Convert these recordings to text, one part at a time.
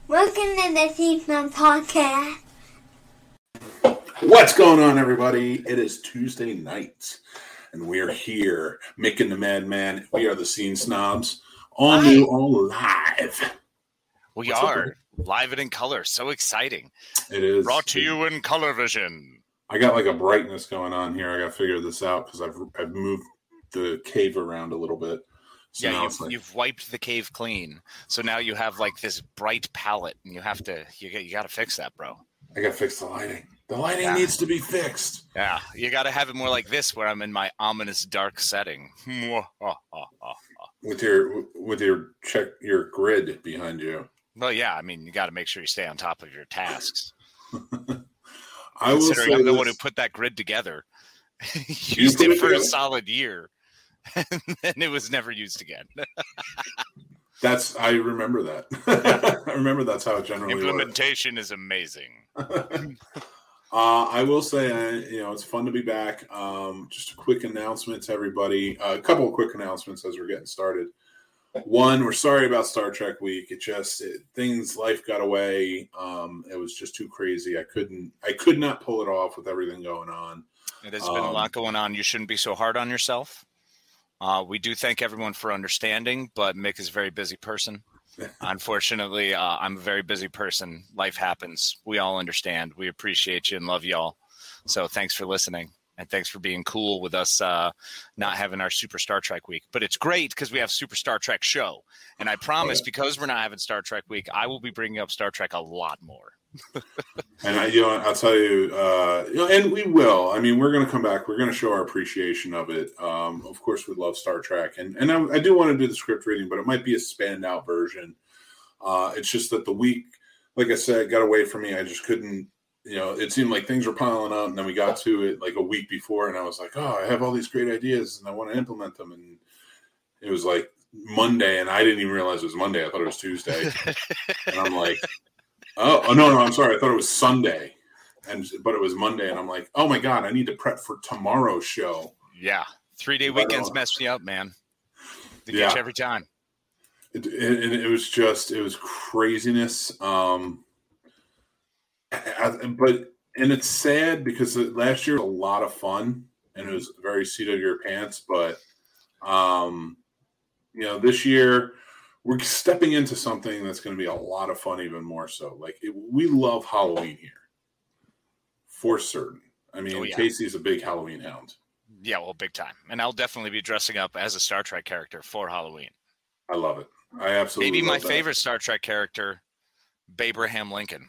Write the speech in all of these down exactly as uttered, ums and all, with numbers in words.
Welcome to the Season Podcast. What's going on, everybody? It is Tuesday night, and we are here making the Madman. We are the Scene Snobs, all Hi. new, all live. We What's are up, live and in color. So exciting. It is Brought to you in color vision. I got like a brightness going on here. I got to figure this out because I've I've moved the cave around a little bit. So Yeah, now you've, it's like, you've wiped the cave clean. So now you have like this bright palette, and you have to, you, got- you got to fix that, bro. I got to fix the lighting. The lighting Yeah. needs to be fixed. Yeah, you got to have it more like this, where I'm in my ominous dark setting. With your with your check your grid behind you. Well, yeah, I mean, you got to make sure you stay on top of your tasks. I will Considering say I'm the this. one who put that grid together. You Used put it it for a together? solid year, and then it was never used again. That's I remember that. I remember that's how it generally works. Implementation is amazing. uh, I will say, uh, you know, it's fun to be back. Um, just a quick announcement to everybody. Uh, a couple of quick announcements as we're getting started. One, we're sorry about Star Trek Week. It just it, things, life got away. Um, it was just too crazy. I couldn't, I could not pull it off with everything going on. It has been a Um, lot going on. You shouldn't be so hard on yourself. Uh, we do thank everyone for understanding, but Mick is a very busy person. Unfortunately, uh, I'm a very busy person. Life happens. We all understand. We appreciate you and love y'all. So thanks for listening. And thanks for being cool with us uh, not having our Super Star Trek Week. But it's great because we have Super Star Trek Show. And I promise, Oh, yeah. because we're not having Star Trek Week, I will be bringing up Star Trek a lot more. And I, you know, I'll tell you, uh, you know, and we will. I mean, we're going to come back. We're going to show our appreciation of it. Um, of course, we love Star Trek, and and I, I do want to do the script reading, but it might be a spanned out version. Uh, it's just that the week, like I said, got away from me. I just couldn't. You know, it seemed like things were piling up, and then we got to it like a week before, and I was like, oh, I have all these great ideas, and I want to implement them, and it was like Monday, and I didn't even realize it was Monday. I thought it was Tuesday, and I'm like. Oh, oh no, no, I'm sorry. I thought it was Sunday, and but it was Monday, and I'm like, oh my god, I need to prep for tomorrow's show. Yeah. Three-day But, weekends uh, mess me up, man. They yeah. get you every time. It, it, it was just, it was craziness. Um, I, I- but and it's sad because last year was a lot of fun, and it was very seat of your pants. But um, you know, this year. We're stepping into something that's going to be a lot of fun, even more so. Like it, we love Halloween here, for certain. I mean, Oh, yeah. Casey's a big Halloween hound. Yeah, well, big time. And I'll definitely be dressing up as a Star Trek character for Halloween. I love it. I absolutely Maybe my love that. favorite Star Trek character, Babraham Lincoln.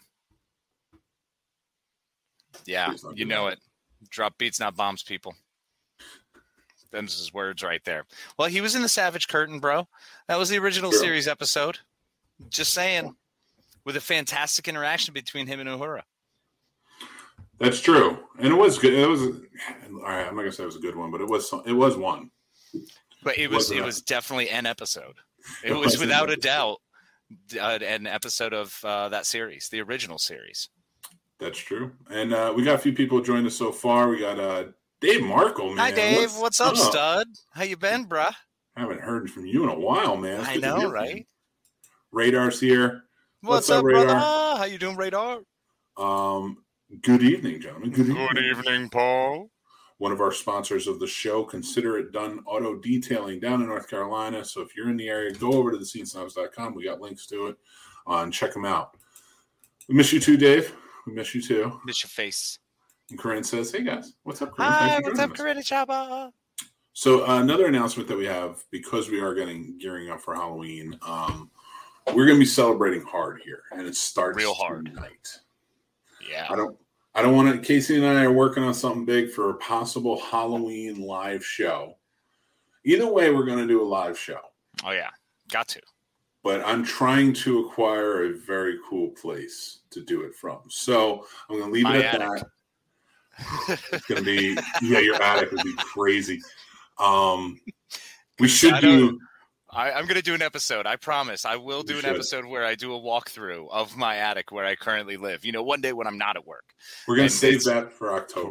Yeah, Please don't do you know that. it. Drop beats, not bombs, people. Them's his words right there. Well, he was in the Savage Curtain, bro. That was the original Sure. series episode. Just saying. With a fantastic interaction between him and Uhura. That's true, and it was good. It was all right. I'm not gonna say it was a good one, but it was. It was one. But it was Wasn't it it? was definitely an episode. It It was was an without a episode. doubt uh, an episode of uh, that series, the original series. That's true, and uh, we got a few people joined us so far. We got uh, Dave Markle, man. Hi, Dave. What's, up, stud? How you been, bruh? Haven't heard from you in a while, man. It's I good to know, hear from right? you. Radar's here. What's, What's up, up, brother? Radar? How you doing, Radar? Um, good evening, gentlemen. Good evening. Good evening, Paul. One of our sponsors of the show, Consider It Done Auto Detailing down in North Carolina. So if you're in the area, go over to the scene snobs dot com. We got links to it. Uh, and check them out. We miss you too, Dave. We miss you too. Miss your face. And Corinne says, hey, guys. What's up, Corinne? Hi, Thanks for what's joining up, us. Corinne Chaba? So uh, another announcement that we have, because we are getting gearing up for Halloween, um, we're going to be celebrating hard here. And it starts Real hard. tonight. Yeah. I don't I don't want to Casey and I are working on something big for a possible Halloween live show. Either way, we're going to do a live show. Oh, yeah. Got to. But I'm trying to acquire a very cool place to do it from. So I'm going to leave My it at attic. that. It's going to be, yeah, your attic would be crazy. Um, we should I don't- do, I, I'm going to do an episode. I promise. I will do You an should. episode where I do a walkthrough of my attic where I currently live. You know, one day when I'm not at work. we're going and to save it's- that for October.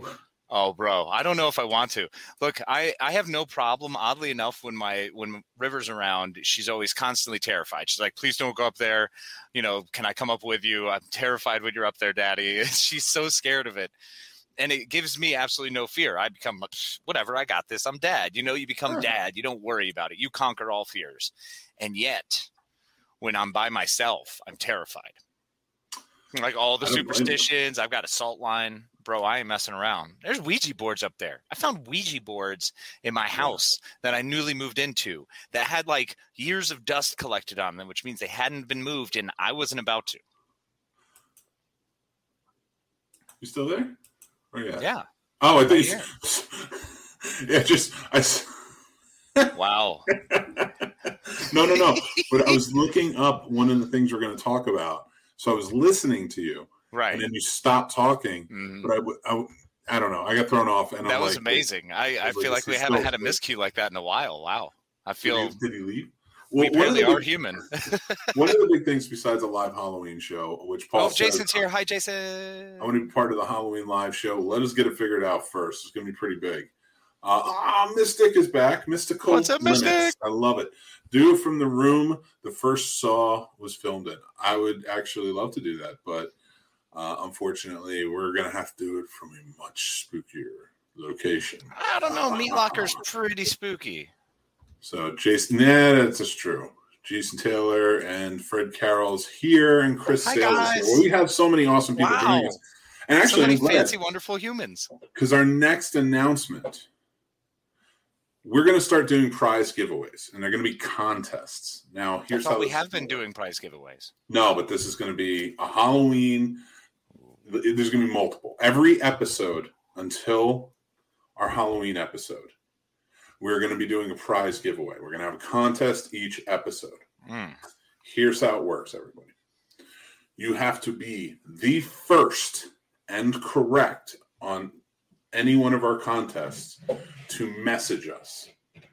Oh, bro, I don't know if I want to. Look, I, I have no problem. Oddly enough, when my when River's around, she's always constantly terrified. She's like, please don't go up there. You know, can I come up with you? I'm terrified when you're up there, Daddy. She's so scared of it. And it gives me absolutely no fear. I become, whatever, I got this. I'm dad. You know, you become Sure. dad. You don't worry about it. You conquer all fears. And yet, when I'm by myself, I'm terrified. Like all the superstitions. I've got a salt line. Bro, I ain't messing around. There's Ouija boards up there. I found Ouija boards in my house that I newly moved into that had like years of dust collected on them, which means they hadn't been moved, and I wasn't about to. You still there? Oh, yeah. Yeah. Oh, I think. Right Yeah, just I. Wow. no, no, no. But I was looking up one of the things we're going to talk about, so I was listening to you. Right. And then you stopped talking, mm-hmm. but I, w- I, w- I don't know. I got thrown off. And that I'm was like, amazing. I, I, I feel like, like we haven't had a miscue like that in a while. Wow. I feel. Did he, did he leave? Well, we barely are big, human. One of the big things besides a live Halloween show, which Paul Oh, Jason's said, here. Hi, Jason. I want to be part of the Halloween live show. Let us get it figured out first. It's going to be pretty big. Uh, ah, Mystic is back. Mystical. What's up, Mystic? Limits. I love it. Dude from the room the first Saw was filmed in. I would actually love to do that, but uh, unfortunately, we're going to have to do it from a much spookier location. I don't know. Meat Locker's pretty spooky. So, Jason, yeah, that's just true. Jason Taylor and Fred Carroll's here, and Chris Hi, Sales guys. is here. Well, we have so many awesome people Wow. joining us. And actually, so many I'm glad, fancy, wonderful humans. because our next announcement, we're going to start doing prize giveaways, and they're going to be contests. Now, here's I how we this have is been gonna doing prize giveaways. No, but this is going to be a Halloween. There's going to be multiple. Every episode until our Halloween episode, we're going to be doing a prize giveaway. We're going to have a contest each episode. Mm. Here's how it works, everybody. You have to be the first and correct on any one of our contests to message us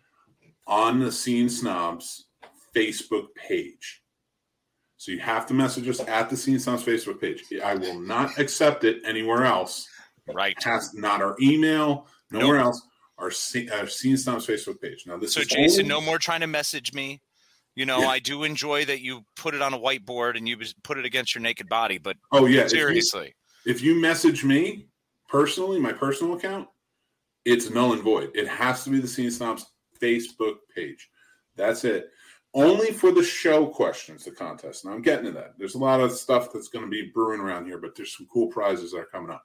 on the Scene Snobs Facebook page. So you have to message us at the Scene Snobs Facebook page. I will not accept it anywhere else. Right. Has not our email, nowhere Nope. else. Our, our Scene Snobs Facebook page. Now this So is Jason, only... no more trying to message me. You know, Yeah. I do enjoy that you put it on a whiteboard and you put it against your naked body, but oh yeah, seriously. If you, if you message me personally, my personal account, it's null and void. It has to be the Scene Snobs Facebook page. That's it. Only for the show questions, the contest. Now I'm getting to that. There's a lot of stuff that's going to be brewing around here, but there's some cool prizes that are coming up.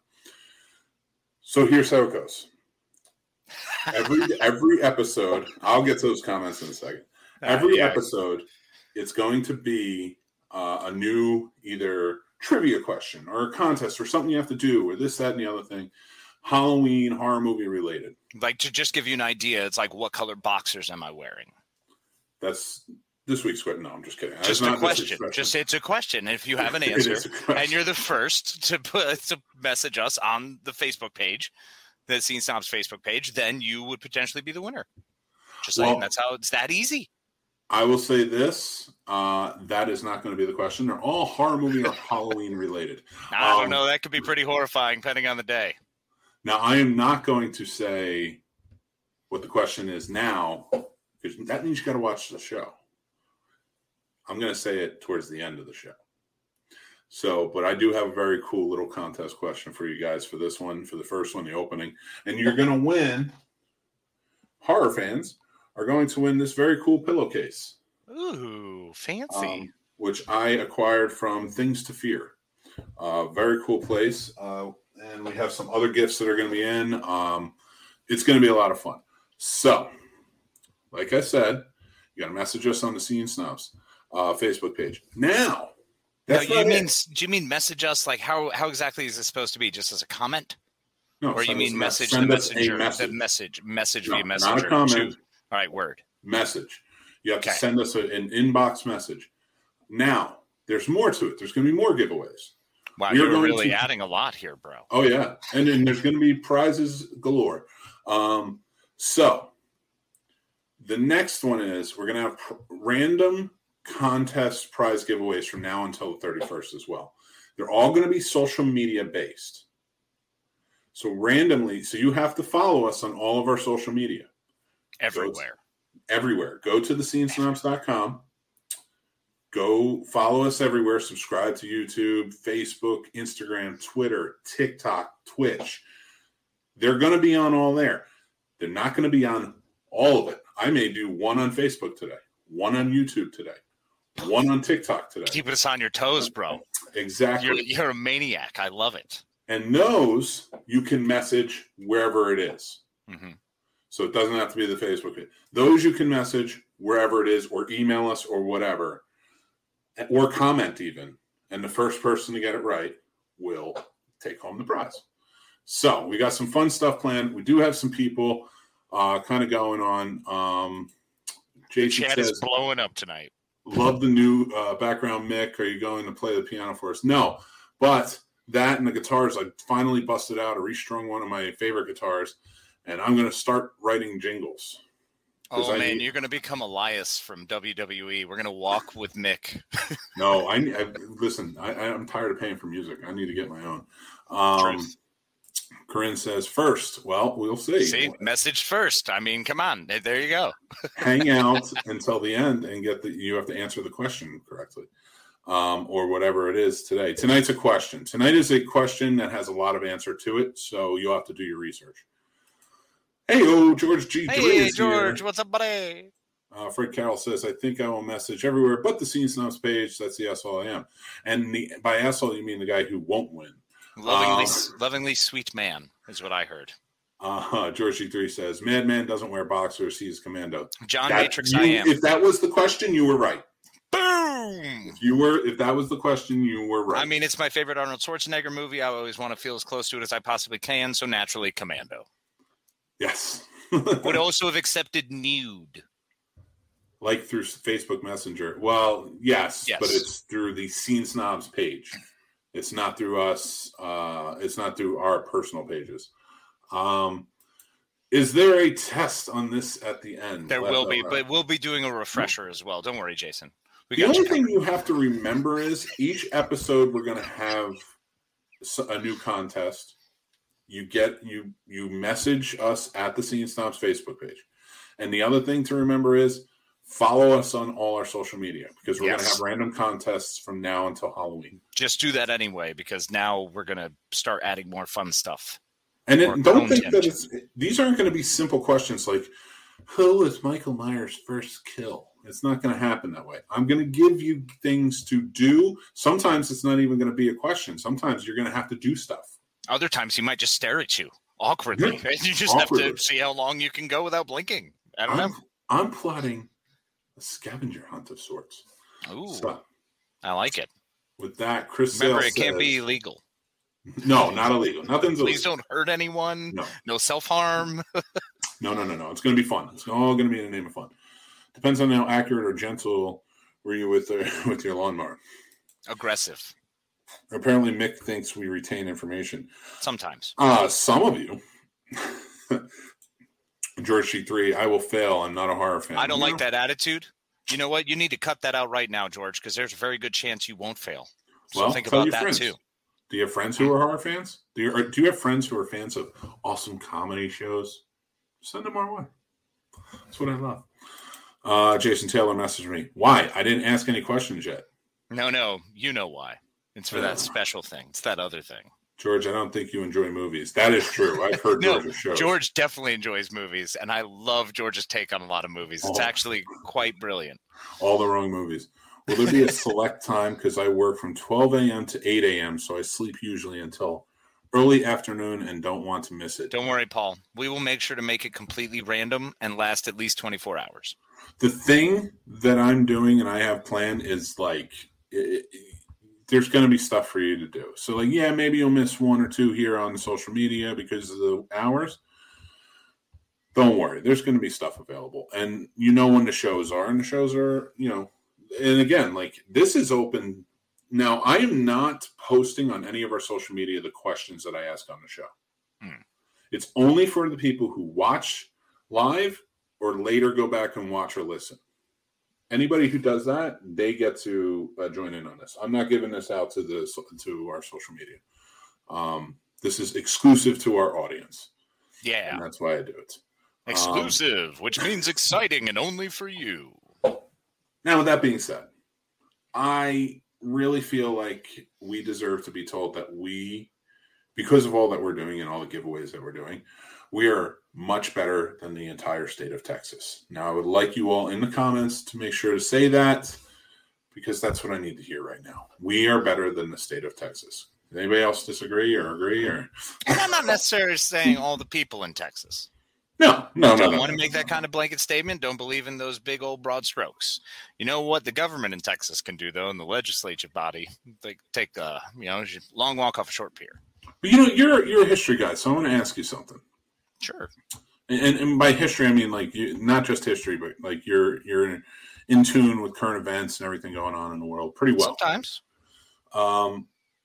So here's how it goes. Every every episode, I'll get to those comments in a second. Every Uh, yeah. episode, it's going to be uh, a new either trivia question or a contest or something you have to do or this, that, and the other thing. Halloween, horror movie related. Like, to just give you an idea, it's like, what color boxers am I wearing? That's this week's question. No, I'm just kidding. Just That's a not this question. week's question. Just it's a question. If you have an It answer, is a question. and you're the first to put to message us on the Facebook page, the Scene Snobs Facebook page, then you would potentially be the winner. Just saying, Well, that's how it's that easy. I will say this. Uh, that is not going to be the question. They're all horror movie or Halloween related. I Um, don't know. That could be pretty horrifying, depending on the day. Now, I am not going to say what the question is now, because that means you got to watch the show. I'm going to say it towards the end of the show. So, but I do have a very cool little contest question for you guys for this one, for the first one, the opening. And you're going to win. Horror fans are going to win this very cool pillowcase. Ooh, fancy. Um, which I acquired from Things to Fear. Uh, very cool place. Uh, and we have some other gifts that are going to be in. Um, it's going to be a lot of fun. So, like I said, you got to message us on the Scene Snobs uh, Facebook page. Now, no, that's you not mean it. do you mean message us? Like, how how exactly is this supposed to be? Just as a comment, No, or you send us mean a message send the us a messenger, message. the message, message No, via not a messenger? comment. to- all right, word. Message. You have Okay. to send us a, an inbox message. Now, there's more to it. There's going to be more giveaways. Wow, We are you're going really to- adding a lot here, bro. Oh, yeah. And then there's going to be prizes galore. Um, so, the next one is we're going to have pr- random contest prize giveaways from now until the thirty-first as well. They're all going to be social media based. So randomly, so you have to follow us on all of our social media. Everywhere. Go to, everywhere. Go to the scene snobs dot com. Go follow us everywhere. Subscribe to YouTube, Facebook, Instagram, Twitter, TikTok, Twitch. They're going to be on all there. They're not going to be on all of it. I may do one on Facebook today, one on YouTube today, one on TikTok today. Keeping us on your toes, bro. Exactly. You're, you're a maniac. I love it. And those you can message wherever it is. Mm-hmm. So it doesn't have to be the Facebook page. Those you can message wherever it is, or email us, or whatever, or comment even. And the first person to get it right will take home the prize. So we got some fun stuff planned. We do have some people uh, kind of going on. Um, Jason Chat says, is blowing up tonight. Love the new uh, background, Mick. Are you going to play the piano for us? No, but that and the guitars, I finally busted out. I restrung one of my favorite guitars, and I'm going to start writing jingles. Oh, I man, need... you're going to become Elias from W W E. We're going to walk with Mick. no, I, I listen, I, I'm tired of paying for music. I need to get my own. Um, Truth. Corinne says, first, well, we'll see. See, message first. I mean, come on. There you go. Hang out until the end and get the, you have to answer the question correctly. Um, or whatever it is today. Tonight's a question. Tonight is a question that has a lot of answer to it, so you'll have to do your research. Hey, oh, George G. Hey, George, here. What's up, buddy? Uh, Fred Carroll says, I think I will message everywhere but the Scene Snobs page. That's the S L I am. And the, by S L, you mean the guy who won't win. Lovingly, um, lovingly sweet man is what I heard. Uh, George G. three says, Madman doesn't wear boxers. He's commando. John that, Matrix, you, I am. If that was the question, you were right. Boom! If you were, if that was the question, you were right. I mean, it's my favorite Arnold Schwarzenegger movie. I always want to feel as close to it as I possibly can, so naturally, Commando. Yes. Would also have accepted nude. Like through Facebook Messenger. Well, yes, yes, but it's through the Scene Snobs page. It's not through us. Uh, it's not through our personal pages. Um, is there a test on this at the end? There Let will be, right. but we'll be doing a refresher as well. Don't worry, Jason. We the got only you thing you have to remember is each episode we're going to have a new contest. You get you you message us at the Scene Snobs Facebook page, and the other thing to remember is follow us on all our social media because we're yes. going to have random contests from now until Halloween. Just do that anyway because now we're going to start adding more fun stuff. And it, don't think that it's, these aren't going to be simple questions like, who was Michael Myers' first kill? It's not going to happen that way. I'm going to give you things to do. Sometimes it's not even going to be a question. Sometimes you're going to have to do stuff. Other times he might just stare at you awkwardly. Yeah, you just awkwardly. have to see how long you can go without blinking. I don't I'm, know. I'm plotting a scavenger hunt of sorts. Ooh, so, I like it. With that, Chris Remember, Sale it can't says, be illegal. No, not illegal. Nothing's Please illegal. don't hurt anyone. No, no self-harm. no, no, no, no. It's going to be fun. It's all going to be in the name of fun. Depends on how accurate or gentle were you with the, with your lawnmower. Aggressive. Apparently, Mick thinks we retain information. Sometimes. Uh, some of you. George G three, I will fail. I'm not a horror fan. I don't you like know? that attitude. You know what? You need to cut that out right now, George, because there's a very good chance you won't fail. So well, think about that friends. too. Do you have friends who are horror fans? Do you, or do you have friends who are fans of awesome comedy shows? Send them our way. That's what I love. Uh, Jason Taylor messaged me. Why? I didn't ask any questions yet. No, no. You know why. It's for yeah. that special thing. It's that other thing. George, I don't think you enjoy movies. That is true. I've heard no, George's shows. George definitely enjoys movies, and I love George's take on a lot of movies. It's oh. actually quite brilliant. All the wrong movies. Will there be a select time? Because I work from twelve a.m. to eight a.m., so I sleep usually until early afternoon and don't want to miss it. Don't worry, Paul. We will make sure to make it completely random and last at least twenty-four hours. The thing that I'm doing and I have planned is like it, it, there's going to be stuff for you to do. So, like, yeah, maybe you'll miss one or two here on the social media because of the hours. Don't worry. There's going to be stuff available. And you know when the shows are. And the shows are, you know, and again, like, this is open. Now, I am not posting on any of our social media the questions that I ask on the show. Hmm. It's only for the people who watch live or later go back and watch or listen. Anybody who does that, they get to uh, join in on this. I'm not giving this out to the to our social media. Um, This is exclusive to our audience. Yeah. And that's why I do it. Exclusive, um, which means exciting and only for you. Now, with that being said, I really feel like we deserve to be told that we, because of all that we're doing and all the giveaways that we're doing, we are much better than the entire state of Texas. Now, I would like you all in the comments to make sure to say that, because that's what I need to hear right now. We are better than the state of Texas. Does anybody else disagree or agree? Or and I'm not necessarily saying all the people in Texas. No, no, no. Don't no, want to no. make that kind of blanket statement. Don't believe in those big old broad strokes. You know what the government in Texas can do, though, and the legislative body, they take a you know long walk off a short pier. But you know, you're you're a history guy, so I want to ask you something. Sure. And, and by history, I mean like you, not just history, but like you're you're in, in tune with current events and everything going on in the world pretty well. Sometimes. Um,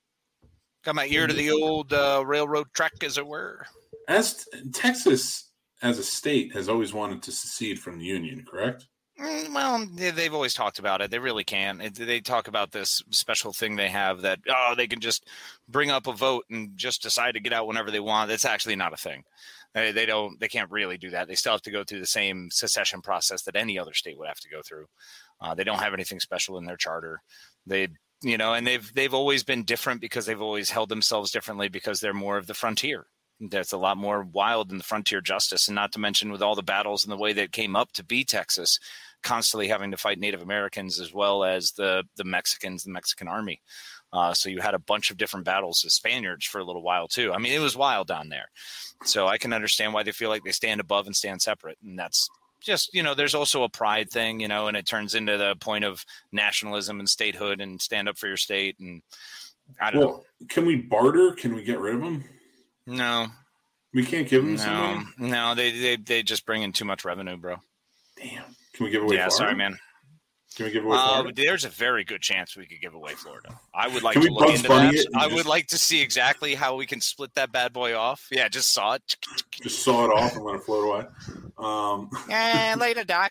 got my ear to the old uh, railroad track, as it were. As Texas, as a state, has always wanted to secede from the Union, correct? Mm, well, they've always talked about it. They really can. They talk about this special thing they have that, oh, they can just bring up a vote and just decide to get out whenever they want. That's actually not a thing. They, they don't. They can't really do that. They still have to go through the same secession process that any other state would have to go through. Uh, they don't have anything special in their charter. They, you know, and they've they've always been different because they've always held themselves differently because they're more of the frontier. That's a lot more wild than the frontier justice, and not to mention with all the battles and the way that came up to be Texas, constantly having to fight Native Americans as well as the the Mexicans, the Mexican army. Uh, so you had a bunch of different battles with Spaniards for a little while too. I mean, it was wild down there. So I can understand why they feel like they stand above and stand separate, and that's just, you know, there's also a pride thing, you know, and it turns into the point of nationalism and statehood and stand up for your state. And I don't well, know. Can we barter? Can we get rid of them? No. We can't give them No, something? no, they, they they just bring in too much revenue, bro. Damn. Can we give away Yeah, Florida? sorry, man. Can we give away Uh, Florida? there's a very good chance we could give away Florida. I would like Can to we look Bugs into Bunny that. it and I just- would like to see exactly how we can split that bad boy off. Yeah, just saw it. Just saw it off and let it float away. Um, Yeah, later, Doc.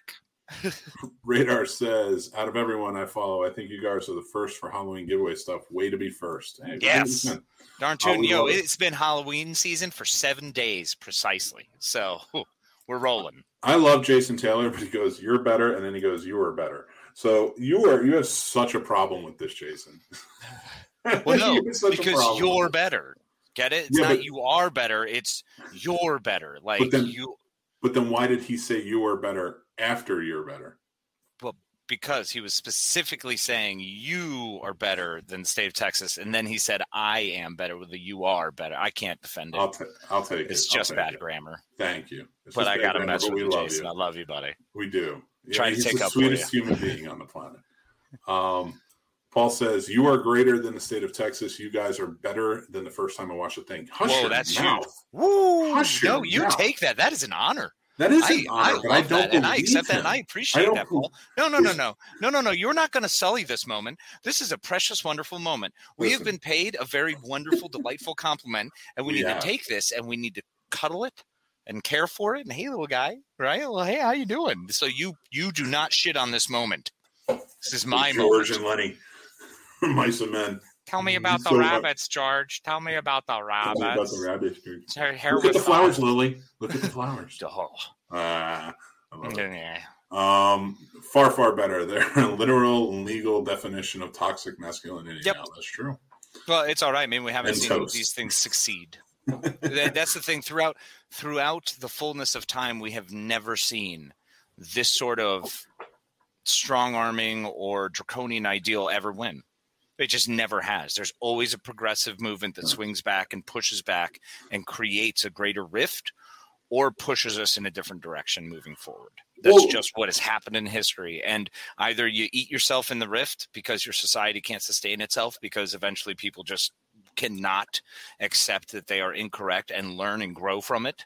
Radar says, out of everyone I follow, I think you guys are the first for Halloween giveaway stuff. Way to be first. Hey, Yes. one hundred percent. Darn I tootin', would yo, love it. it's been Halloween season for seven days precisely. So whew, we're rolling. I love Jason Taylor, but he goes, "You're better," and then he goes, "You are better." So you are you have such a problem with this, Jason. Well, no, You have such a because problem you're with it. better. Get it? It's Yeah, not but- you are better. It's you're better. Like then- you, But then why did he say you are better after you're better? well, because he was specifically saying you are better than the state of Texas, and then he said I am better with the you are better. I can't defend it. I'll, t- I'll take it. It's I'll just take bad it. grammar. Thank you. It's But just I bad got to grammar, mess but with we you, love Jason. you. I love you, buddy. We do. Try to he's take the up for sweetest you. human being on the planet. Um, Paul says, you are greater than the state of Texas. You guys are better than the first time I watched the thing. Hush Whoa, your that's mouth. huge. Woo! Hush No, your you mouth. take that. That is an honor. That is I, an honor, I but love I don't that, and I believe accept that, and him. I I appreciate don't that, bel- Paul. No, no, no, no, no, no, no. You're not going to sully this moment. This is a precious, wonderful moment. We have Listen. been paid a very wonderful, delightful compliment, and we We need have. to take this and we need to cuddle it and care for it. And hey, little guy, right? Well, hey, how you doing? So you you do not shit on this moment. This is my George moment. and Lenny. Mice and men. Tell me about the So, uh, rabbits, George. Tell me about the Tell me about rabbits. the rabbits, dude. Her hair Look at was the flowers, on. Lily. Look at the flowers. Oh. Ah, I love it. Yeah. Um, far, far better. They're a literal and legal definition of toxic masculinity. Yep. Now, that's true. Well, it's all right. I mean, we haven't And seen toast. these things succeed. That- That's the thing. Throughout throughout the fullness of time, we have never seen this sort of strong arming or draconian ideal ever win. It just never has. There's always a progressive movement that swings back and pushes back and creates a greater rift or pushes us in a different direction moving forward. That's Well- just what has happened in history. And either you eat yourself in the rift because your society can't sustain itself because eventually people just cannot accept that they are incorrect and learn and grow from it,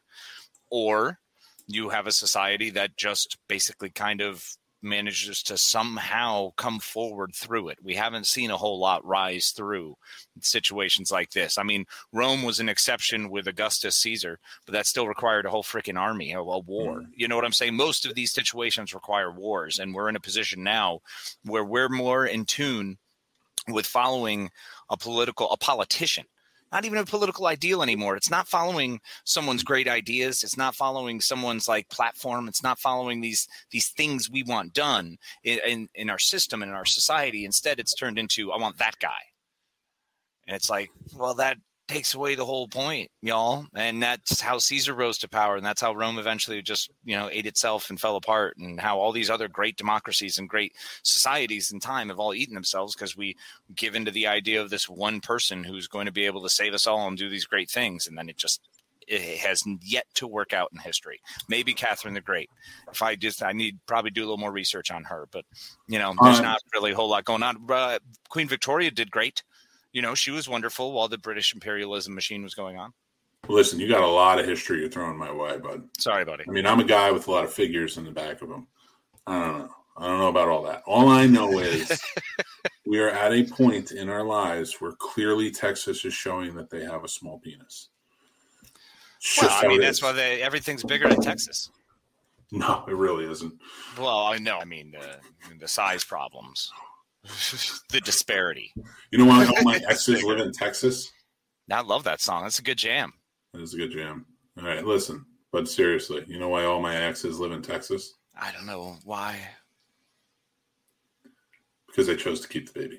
or you have a society that just basically kind of manages to somehow come forward through it. We haven't seen a whole lot rise through situations like this. I mean, Rome was an exception with Augustus Caesar, but that still required a whole freaking army, a, a war. Mm. You know what I'm saying? Most of these situations require wars, and we're in a position now where we're more in tune with following a political, a politician, not even a political ideal anymore. It's not following someone's great ideas. It's not following someone's like platform. It's not following these these things we want done in, in, in our system and in our society. Instead, it's turned into, I want that guy. And it's like, well, that takes away the whole point, y'all. And that's how Caesar rose to power. And that's how Rome eventually just, you know, ate itself and fell apart, and how all these other great democracies and great societies in time have all eaten themselves because we give into the idea of this one person who's going to be able to save us all and do these great things. And then it just, it has yet to work out in history. Maybe Catherine the Great. If I just, I need probably do a little more research on her, but you know, there's um, not really a whole lot going on. Uh, Queen Victoria did great. You know, she was wonderful while the British imperialism machine was going on. Listen, you got a lot of history you're throwing my way, bud. Sorry, buddy. I mean, I'm a guy with a lot of figures in the back of them. I don't know. I don't know about all that. All I know is we are at a point in our lives where clearly Texas is showing that they have a small penis. Well, I mean, that's why they, everything's bigger in Texas. No, it really isn't. Well, I know. I mean, uh, the size problems. The disparity. You know why all my exes live in Texas? I love that song. That's a good jam. That is a good jam. All right, listen, but seriously, you know why all my exes live in Texas? I don't know why. Because they chose to keep the baby.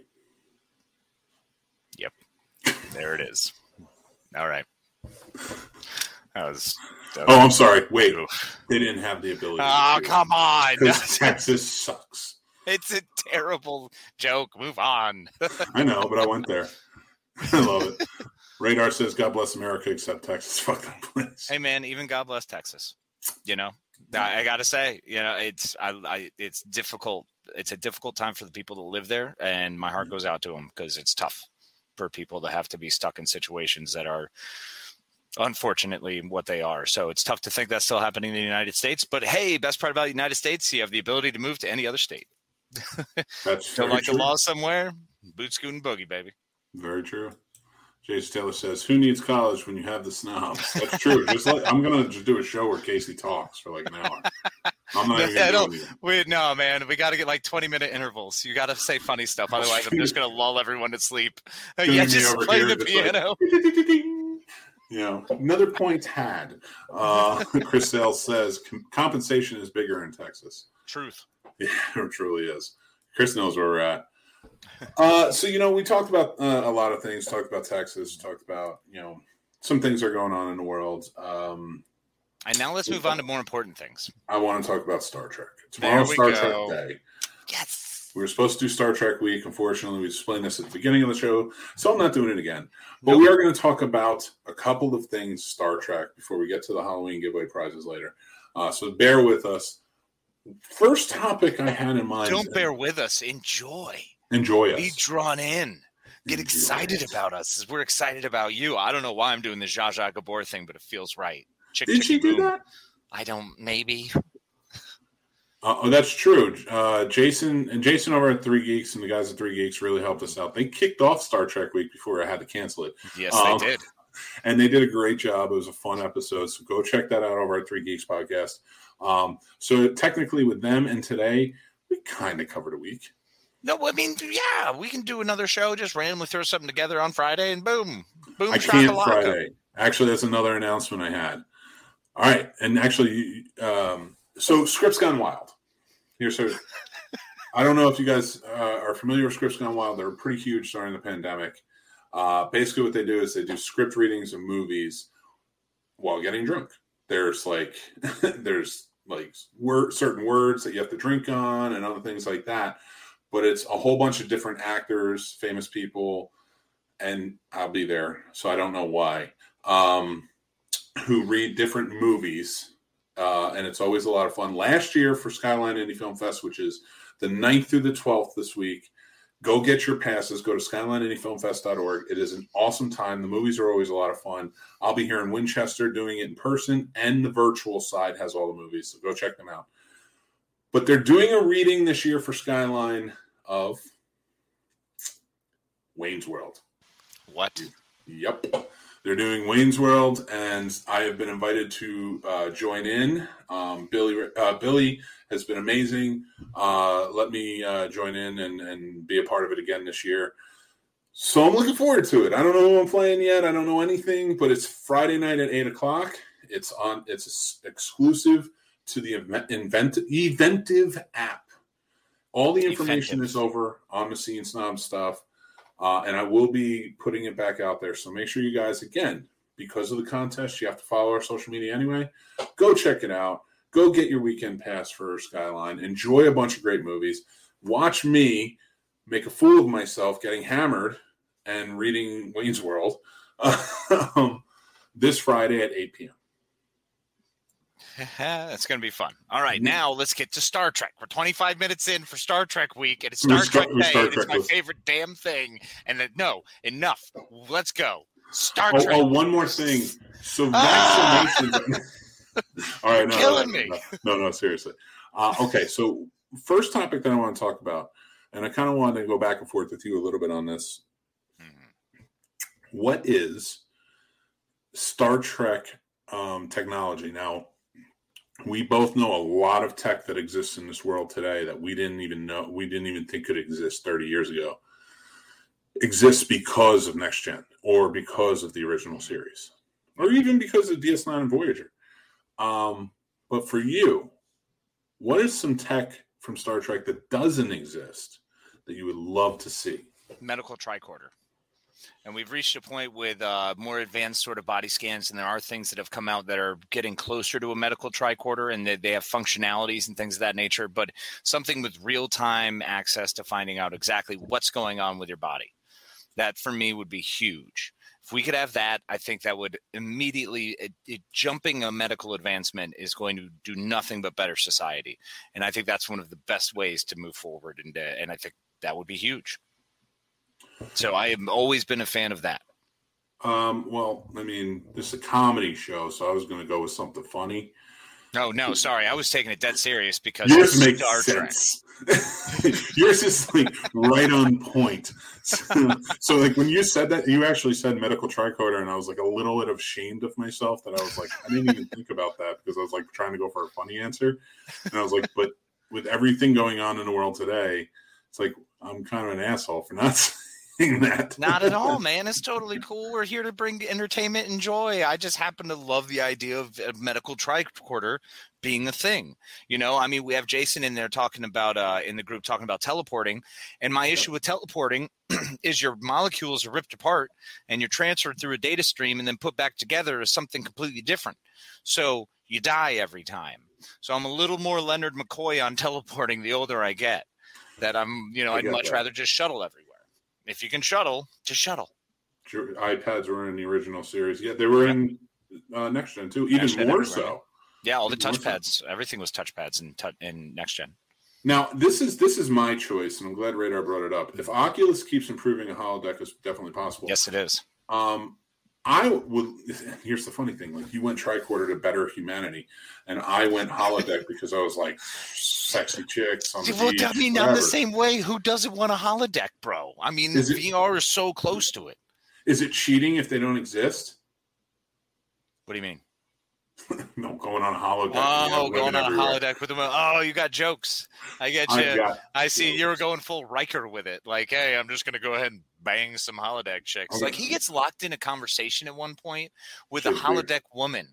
Yep. There it is. All right. That was. That was oh, I'm sorry. Wait. Oof. They didn't have the ability. Oh, come on. Texas sucks. It's a terrible joke. Move on. I know, but I went there. I love it. Radar says, God bless America, except Texas. Fuck that place. Hey, man, even God bless Texas. You know, I, I got to say, you know, it's I, I, it's difficult. It's a difficult time for the people that live there, and my heart goes out to them because it's tough for people to have to be stuck in situations that are unfortunately what they are. So it's tough to think that's still happening in the United States. But, hey, best part about the United States, you have the ability to move to any other state. That's Don't like true. the law somewhere? Boot, scoot, and boogie, baby. Very true. Jason Taylor says, "Who needs college when you have the snobs?" That's true. Just like, I'm gonna just do a show where Casey talks for like an hour. I'm not even gonna do it. Wait, no, man. We got to get like twenty minute intervals. You got to say funny stuff. Otherwise, I'm just gonna lull everyone to sleep. Yeah, just play the piano. Like, you know, another point had. Uh, Chris Sales says compensation is bigger in Texas. Truth. Yeah, it truly is. Chris knows where we're at. Uh, so, you know, we talked about uh, a lot of things, talked about Texas, talked about, you know, some things are going on in the world. Um, and now let's move on to more important things. I want to talk about Star Trek. Tomorrow's Star go. Trek Day. Yes. We were supposed to do Star Trek Week. Unfortunately, we explained this at the beginning of the show, so I'm not doing it again. But nope. We are going to talk about a couple of things Star Trek before we get to the Halloween giveaway prizes later. Uh, so bear with us. First topic I had in mind. Don't bear with us. Enjoy. Enjoy us. Be drawn in. Get Enjoy excited it. about us. We're excited about you. I don't know why I'm doing the Zsa Zsa Gabor thing, but it feels right. Chick, Did she do boom. that? I don't. Maybe. Uh, oh, that's true. Uh, Jason and Jason over at Three Geeks and the guys at Three Geeks really helped us out. They kicked off Star Trek Week before I had to cancel it. Yes, um, they did. And they did a great job. It was a fun episode. So go check that out over at Three Geeks podcast. Um, so technically with them and today, we kind of covered a week. No, I mean, yeah, we can do another show, just randomly throw something together on Friday and boom. Boom, I can't Friday. Actually, that's another announcement I had. All right. And actually, um, so Scripts Gone Wild. Here, so I don't know if you guys uh, are familiar with Scripts Gone Wild. They were pretty huge during the pandemic. Uh, basically, what they do is they do script readings of movies while getting drunk. There's like, there's like word, certain words that you have to drink on and other things like that. But it's a whole bunch of different actors, famous people, and I'll be there, so I don't know why, um, who read different movies, uh, and it's always a lot of fun. Last year for Skyline Indie Film Fest, which is the ninth through the twelfth this week, go get your passes. Go to skyline indie film fest dot org. It is an awesome time. The movies are always a lot of fun. I'll be here in Winchester doing it in person, and the virtual side has all the movies, so go check them out. But they're doing a reading this year for Skyline of Wayne's World. What? Yep. They're doing Wayne's World, and I have been invited to uh, join in. Um, Billy uh, Billy has been amazing. Uh, let me uh, join in and, and be a part of it again this year. So I'm looking forward to it. I don't know who I'm playing yet. I don't know anything, but it's Friday night at eight o'clock. It's on. It's exclusive to the event, invent, Eventive app. All the information Eventive. is over on the Scene Snob stuff, uh, and I will be putting it back out there. So make sure you guys, again, because of the contest, you have to follow our social media anyway. Go check it out. Go get your weekend pass for Skyline. Enjoy a bunch of great movies. Watch me make a fool of myself getting hammered and reading Wayne's World um, this Friday at eight p.m. That's going to be fun. All right, now let's get to Star Trek. We're twenty-five minutes in for Star Trek week, and it's Star Trek Day. Star Trek it's my was... favorite damn thing. And then, no, enough. Let's go. Star oh, Trek. Oh, one more thing. So vaccinations. All right, no, killing no, me. No, no, no seriously. Uh, okay, so first topic that I want to talk about, and I kind of wanted to go back and forth with you a little bit on this. Mm-hmm. What is Star Trek um, technology? Now, we both know a lot of tech that exists in this world today that we didn't even know, we didn't even think could exist thirty years ago. Exists because of Next Gen or because of the original series, or even because of D S nine and Voyager. Um, but for you, what is some tech from Star Trek that doesn't exist that you would love to see? Medical tricorder. And we've reached a point with uh, more advanced sort of body scans, and there are things that have come out that are getting closer to a medical tricorder, and they, they have functionalities and things of that nature, but something with real-time access to finding out exactly what's going on with your body. That, for me, would be huge. If we could have that, I think that would immediately it, it, jumping a medical advancement is going to do nothing but better society. And I think that's one of the best ways to move forward. And, uh, and I think that would be huge. So I have always been a fan of that. Um, well, I mean, this is a comedy show, so I was going to go with something funny. No, no, sorry. I was taking it dead serious because yours makes Star sense. Yours is like right on point. So, so, like when you said that, you actually said medical tricorder, and I was like a little bit ashamed of myself that I was like, I didn't even think about that because I was like trying to go for a funny answer, and I was like, but with everything going on in the world today, it's like I'm kind of an asshole for not saying that. Not at all, man. It's totally cool. We're here to bring entertainment and joy. I just happen to love the idea of a medical tricorder being a thing. You know, I mean, we have Jason in there talking about, uh, in the group talking about teleporting. And my issue with teleporting is your molecules are ripped apart and you're transferred through a data stream and then put back together as something completely different. So you die every time. So I'm a little more Leonard McCoy on teleporting the older I get. That I'm, you know, I'd much that. rather just shuttle everywhere. If you can shuttle, just shuttle. Your iPads were in the original series. Yeah, they were in uh, Next Gen too, even Next more so. Yeah, all the touchpads, everything was touchpads in, tu- in Next Gen. Now, this is this is my choice, and I'm glad Radar brought it up. If Oculus keeps improving, a holodeck is definitely possible. Yes, it is. Um, I would. Here's the funny thing: like you went tricorder to better humanity, and I went holodeck because I was like sexy chicks on the well, beach. I mean, whatever. I'm the same way. Who doesn't want a holodeck, bro? I mean, is V R it, is so close to it. Is it cheating if they don't exist? What do you mean? No, going on a holodeck. Oh, going on everywhere. a holodeck with them. Oh, you got jokes. I get you. I, I see jokes. You were going full Riker with it. Like, hey, I'm just going to go ahead and bang some holodeck chicks. Okay. Like, he gets locked in a conversation at one point with She's a holodeck weird. woman.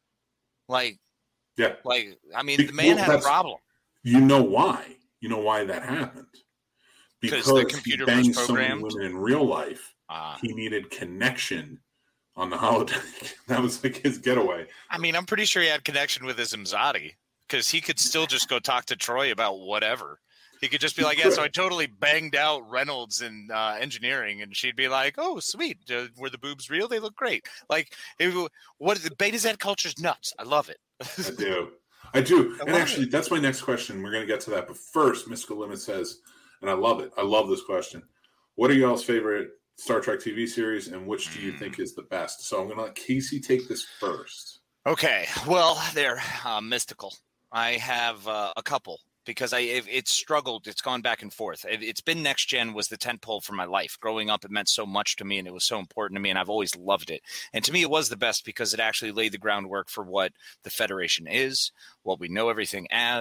Like, yeah. Like, I mean, the man well, had a problem. You know why? You know why that happened? Because the computer he banged was programmed. So many women in real life. Uh, he needed connection on the holodeck. That was like his getaway. I mean, I'm pretty sure he had connection with his Imzadi because he could still just go talk to Troy about whatever. He could just be like, yeah, so I totally banged out Reynolds in uh, engineering. And she'd be like, oh, sweet. Uh, were the boobs real? They look great. Like, it, what the Beta Z culture's nuts. I love it. I do. I do. I and actually, it. that's my next question. We're going to get to that. But first, Mystical Limit says, and I love it. I love this question. What are y'all's favorite Star Trek T V series, and which do you mm. think is the best? So I'm going to let Casey take this first. Okay. Well, they're uh, mystical. I have uh, a couple. Because I, it, it's struggled. It's gone back and forth. It, it's been Next Gen was the tentpole for my life. Growing up, it meant so much to me, and it was so important to me, and I've always loved it. And to me, it was the best because it actually laid the groundwork for what the Federation is, what we know everything as,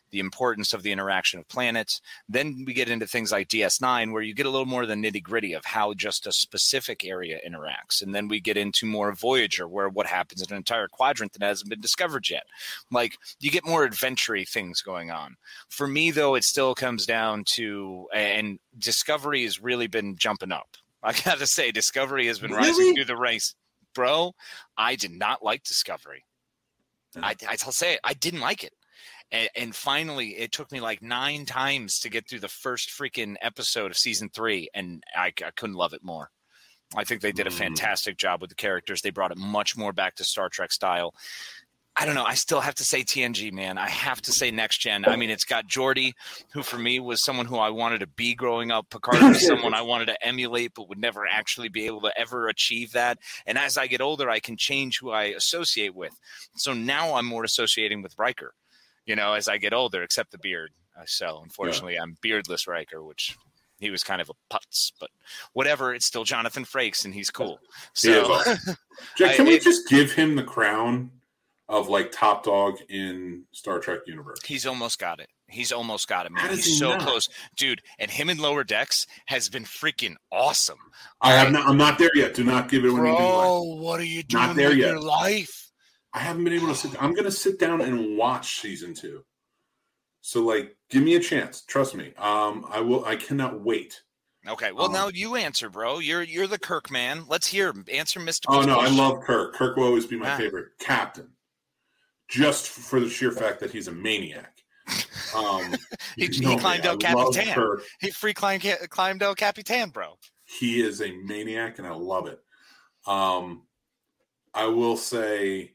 the importance of the interaction of planets. Then we get into things like D S nine, where you get a little more of the nitty gritty of how just a specific area interacts. And then we get into more Voyager, where what happens in an entire quadrant that hasn't been discovered yet. Like, you get more adventure-y things going on. For me, though, it still comes down to, and Discovery has really been jumping up. I got to say, Discovery has been Really? rising through the ranks. Bro, I did not like Discovery. I, I'll say it, I didn't like it. And, and finally, it took me like nine times to get through the first freaking episode of season three, and I, I couldn't love it more. I think they did a fantastic job with the characters. They brought it much more back to Star Trek style. I don't know. I still have to say T N G, man. I have to say Next Gen. I mean, it's got Geordi, who for me was someone who I wanted to be growing up. Picard was someone I wanted to emulate, but would never actually be able to ever achieve that. And as I get older, I can change who I associate with. So now I'm more associating with Riker, you know, as I get older, except the beard. So unfortunately, yeah. I'm beardless Riker, which he was kind of a putz, but whatever. It's still Jonathan Frakes, and he's cool. So Jack, can I, we it, just give him the crown of like top dog in Star Trek universe? He's almost got it. He's almost got it, man. He's he so not? close, dude. And him in Lower Decks has been freaking awesome. I have not. I'm not there yet. Do not give it anything. Bro, what are you doing not there with yet. your life? I haven't been able to sit. I'm going to sit down and watch season two. So, like, give me a chance. Trust me. Um, I will. I cannot wait. Okay. Well, um, now you answer, bro. You're you're the Kirk man. Let's hear him. Answer, Mister Oh no, I love Kirk. Kirk will always be my ah. favorite captain. Just for the sheer fact that he's a maniac. Um, he, he climbed El Capitan. He free climbed, climbed El Capitan, bro. He is a maniac, and I love it. Um, I will say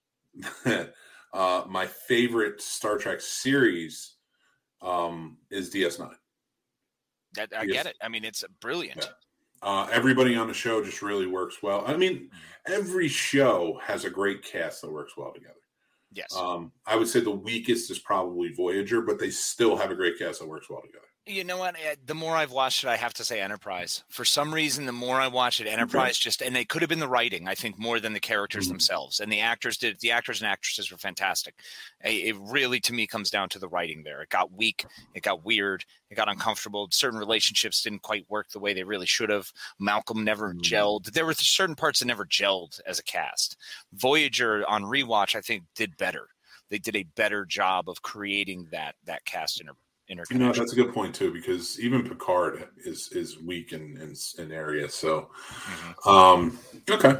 that uh, my favorite Star Trek series um, is D S nine. That, I D S- get it. I mean, it's brilliant. Yeah. Uh, everybody on the show just really works well. I mean, every show has a great cast that works well together. Yes. Um, I would say the weakest is probably Voyager, but they still have a great cast that works well together. You know what? The more I've watched it, I have to say Enterprise. For some reason, the more I watch it, Enterprise just, and it could have been the writing, I think, more than the characters mm-hmm. themselves. And the actors did, the actors and actresses were fantastic. It really, to me, comes down to the writing there. It got weak. It got weird. It got uncomfortable. Certain relationships didn't quite work the way they really should have. Malcolm never mm-hmm. gelled. There were certain parts that never gelled as a cast. Voyager, on rewatch, I think, did better. They did a better job of creating that that cast inter- interconnection. You know, that's a good point too, because even Picard is is weak in in, in areas. So, mm-hmm. um, okay.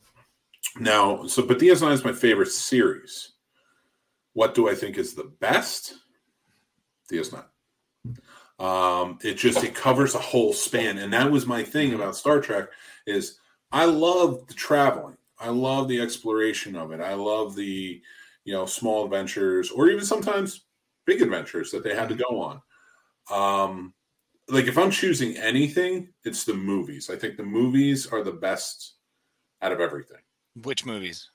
Now, so but D S nine is my favorite series. What do I think is the best? D S nine. Um, it just it covers a whole span, and that was my thing about Star Trek is I love the traveling. I love the exploration of it. I love the you know, small adventures or even sometimes big adventures that they had to go on. Um, like if I'm choosing anything, it's the movies. I think the movies are the best out of everything. Which movies?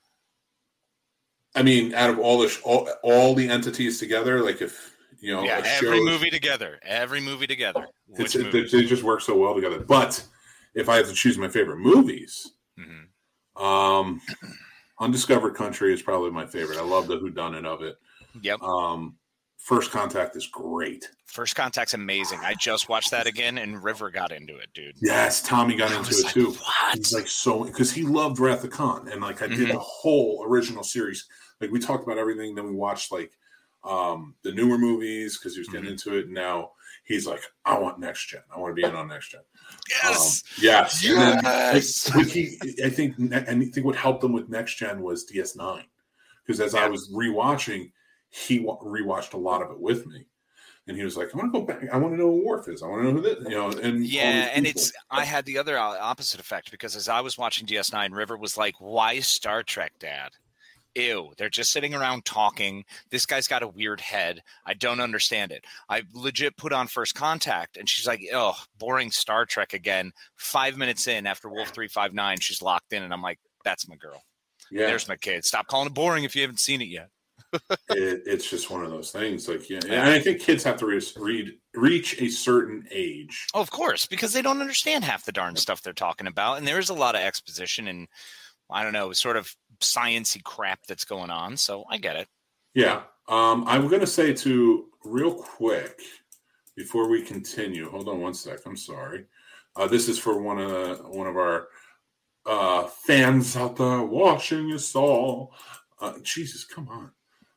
I mean, out of all the all, all the entities together, like if you know, yeah, every movie together, every movie together. Which it, they, they just work so well together. But if I have to choose my favorite movies, mm-hmm. um. Undiscovered Country is probably my favorite. I love the whodunit of it. Yep. Um, First Contact is great. First Contact's amazing. I just watched that again, and River got into it, dude. Yes, Tommy got into it like, too. What? He's like so because he loved Wrath of Khan, and like I did mm-hmm. the whole original series. Like we talked about everything, then we watched like um, the newer movies because he was getting mm-hmm. into it. And now he's like, I want Next Gen. I want to be in on Next Gen. Yes, um, yes, yes. Then, like, he, I think, and I think what helped him with Next Gen was D S nine, because as yeah. I was rewatching, he rewatched a lot of it with me, and he was like, "I want to go back. I want to know who Worf is. I want to know who this." You know, and yeah, and it's. I had the other opposite effect because as I was watching D S nine, River was like, "Why Star Trek, Dad?" Ew, they're just sitting around talking. This guy's got a weird head. I don't understand it. I legit put on First Contact, and she's like, oh, boring Star Trek again. Five minutes in after Wolf three five nine, she's locked in, and I'm like, that's my girl. Yeah. There's my kid. Stop calling it boring if you haven't seen it yet. it, it's just one of those things. Like, yeah, and I think kids have to re- read, reach a certain age. Oh, of course, because they don't understand half the darn stuff they're talking about, and there is a lot of exposition and I don't know, sort of sciencey crap that's going on. So I get it. Yeah. Um, I'm going to say to real quick, before we continue, hold on one sec. I'm sorry. Uh, this is for one of one of our uh, fans out there watching us all. Uh, Jesus, come on.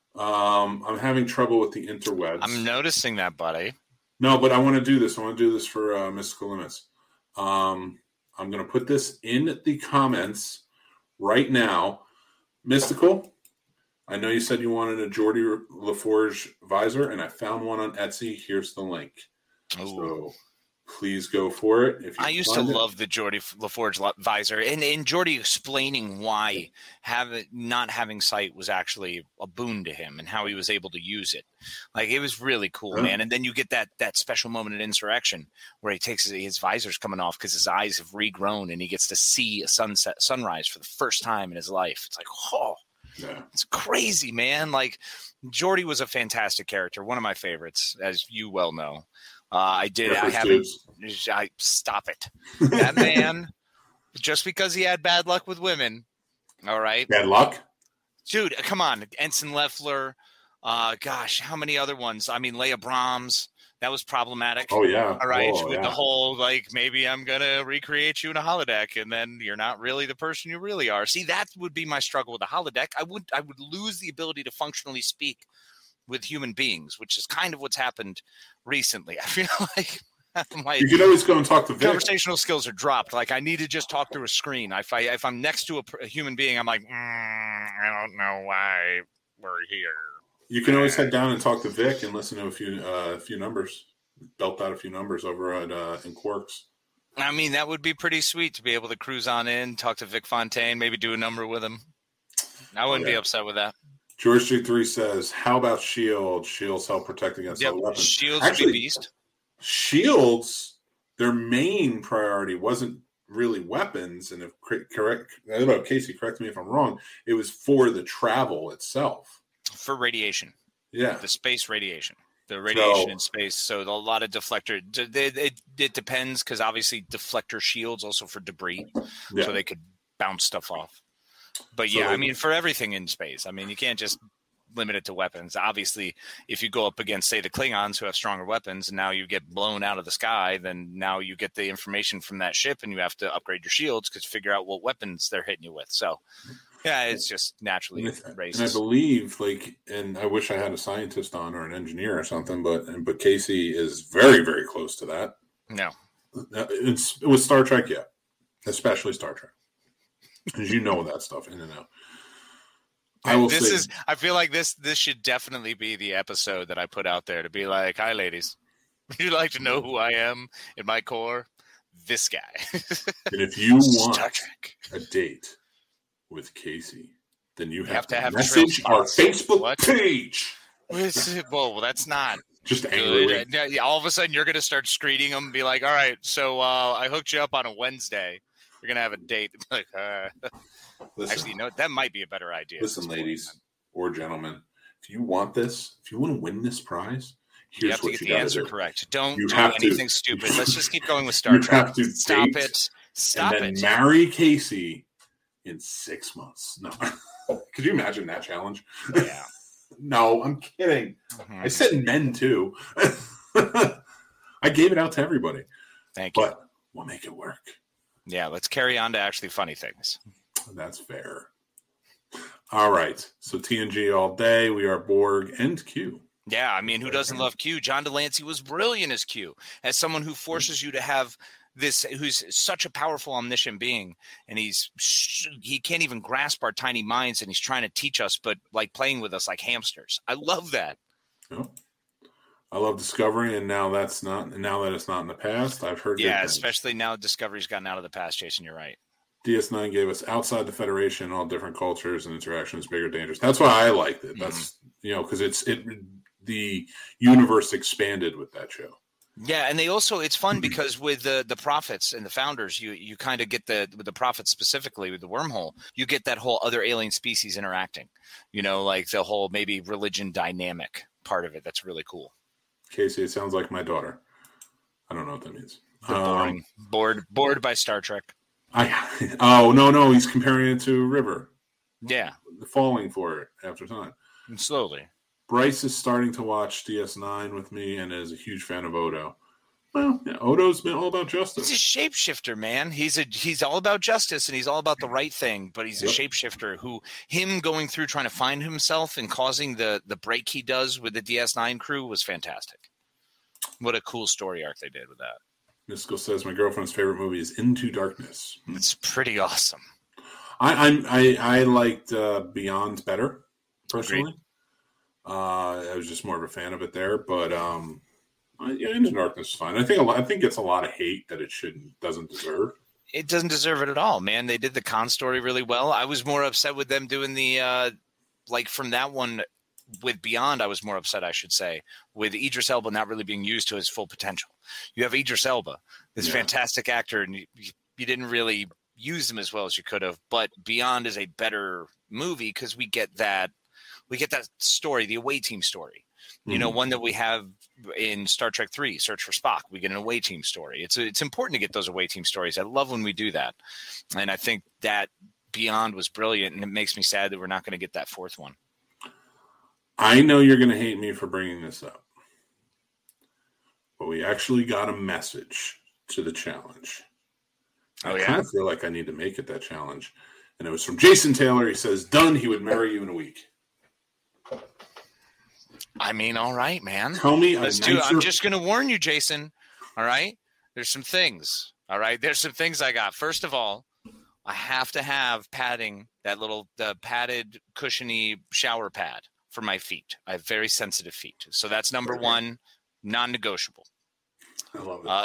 Um, I'm having trouble with the interwebs. I'm noticing that, buddy. No, but I want to do this. I want to do this for uh, Mystical Limits. Um, I'm going to put this in the comments right now. Mystical, I know you said you wanted a Geordie LaForge visor, and I found one on Etsy. Here's the link. Ooh. So please go for it. If you I used to it. love the Geordie LaForge visor, and, and Geordie explaining why have it, not having sight was actually a boon to him and how he was able to use it. Like, it was really cool, yeah. man. And then you get that that special moment in Insurrection where he takes his, his visor's coming off because his eyes have regrown and he gets to see a sunset sunrise for the first time in his life. It's like, oh, yeah. It's crazy, man. Like, Geordie was a fantastic character, one of my favorites, as you well know. Uh, I did. I haven't. I, stop it. That man, just because he had bad luck with women, all right. Bad luck, dude. Come on, Ensign Leffler. Uh, gosh, how many other ones? I mean, Leia Brahms. That was problematic. Oh yeah. All right, oh, with yeah. the whole like maybe I'm gonna recreate you in a holodeck, and then you're not really the person you really are. See, that would be my struggle with the holodeck. I would. I would lose the ability to functionally speak with human beings, which is kind of what's happened recently. I feel like my you can always go and talk to Vic. Conversational skills are dropped. Like, I need to just talk through a screen. If I if I'm next to a, a human being, I'm like, mm, I don't know why we're here. You can always head down and talk to Vic and listen to a few uh, a few numbers, belt out a few numbers over at uh, in Quarks. I mean, that would be pretty sweet to be able to cruise on in, talk to Vic Fontaine, maybe do a number with him. I wouldn't yeah. be upset with that. George G three says, how about shield? Shields help protect against yep. all weapons. Shields Actually, would be beast. Shields, their main priority wasn't really weapons. And if correct, I don't know, Casey, correct me if I'm wrong, it was for the travel itself. For radiation. Yeah. The space radiation. The radiation so, in space. So a lot of deflector. It, it, it depends, because obviously deflector shields also for debris. Yeah. So they could bounce stuff off. But yeah, so, I mean, for everything in space, I mean, you can't just limit it to weapons. Obviously, if you go up against, say, the Klingons who have stronger weapons, and now you get blown out of the sky, then now you get the information from that ship, and you have to upgrade your shields because figure out what weapons they're hitting you with. So, yeah, it's just naturally racist. And I believe, like, and I wish I had a scientist on or an engineer or something, but but Casey is very, very close to that. No, it's it was Star Trek, yeah, especially Star Trek. Because you know that stuff in and out. I will this say, is. I feel like this. This should definitely be the episode that I put out there to be like, "Hi, ladies. You'd like to know who I am in my core? This guy." And if you want a date with Casey, then you have, you have to, to have message our Facebook what? page. Well, that's not just angry. All of a sudden, you're going to start screening them and be like, "All right, so uh, I hooked you up on a Wednesday. We're going to have a date." Like, uh, listen, actually, you know, that might be a better idea. Listen, ladies point. or gentlemen, if you want this, if you want to win this prize, here's you have to what get you the answer do. correct. Don't you do have anything to, stupid. Let's just keep going with Star you Trek. Have to Stop date it. Stop and then it. Marry Casey in six months. No. Could you imagine that challenge? Yeah. No, I'm kidding. Mm-hmm. I said men too. I gave it out to everybody. Thank you. But we'll make it work. Yeah, let's carry on to actually funny things. That's fair. All right. So T N G all day. We are Borg and Q. Yeah, I mean, who doesn't love Q? John Delancey was brilliant as Q, as someone who forces you to have this, who's such a powerful, omniscient being, and he's he can't even grasp our tiny minds, and he's trying to teach us, but like playing with us like hamsters. I love that. Oh. I love Discovery, and now that's not. And now that it's not in the past, I've heard. Yeah, especially now Discovery's gotten out of the past. Jason, you're right. D S nine gave us outside the Federation, all different cultures and interactions, bigger dangers. That's why I liked it. That's mm-hmm. you know because it's it the universe expanded with that show. Yeah, and they also it's fun because with the the prophets and the founders, you you kind of get the with the prophets specifically with the wormhole, you get that whole other alien species interacting. You know, like the whole maybe religion dynamic part of it. That's really cool. Casey, it sounds like my daughter. I don't know what that means. Boring. Um, bored, bored by Star Trek. I oh no no he's comparing it to River. Yeah, falling for it after time. And slowly. Bryce is starting to watch D S nine with me and is a huge fan of Odo. Well, yeah, Odo's been all about justice. He's a shapeshifter, man. He's a he's all about justice and he's all about the right thing, but he's a yep. shapeshifter who him going through trying to find himself and causing the the break he does with the D S nine crew was fantastic. What a cool story arc they did with that. Mystical says my girlfriend's favorite movie is Into Darkness. It's pretty awesome. I I'm, I I liked uh, Beyond better personally. Uh, I was just more of a fan of it there, but um. Yeah, Into Darkness is fine. I think a lot, I think it's a lot of hate that it shouldn't doesn't deserve. It doesn't deserve it at all, man. They did the con story really well. I was more upset with them doing the uh, like from that one with Beyond. I was more upset, I should say, with Idris Elba not really being used to his full potential. You have Idris Elba, this yeah. fantastic actor, and you, you didn't really use him as well as you could have. But Beyond is a better movie because we get that we get that story, the away team story. You know, mm-hmm. one that we have in Star Trek three, Search for Spock. We get an away team story. It's it's important to get those away team stories. I love when we do that. And I think that Beyond was brilliant, and it makes me sad that we're not going to get that fourth one. I know you're going to hate me for bringing this up, but we actually got a message to the challenge. Oh, I yeah? kind of feel like I need to make it that challenge. And it was from Jason Taylor. He says, done, he would marry you in a week. I mean, all right, man. Tell me, Let's do it. I'm just going to warn you, Jason. All right, there's some things. All right, there's some things I got. First of all, I have to have padding, that little the padded, cushiony shower pad for my feet. I have very sensitive feet, so that's number okay. one, non-negotiable. I love it. Uh,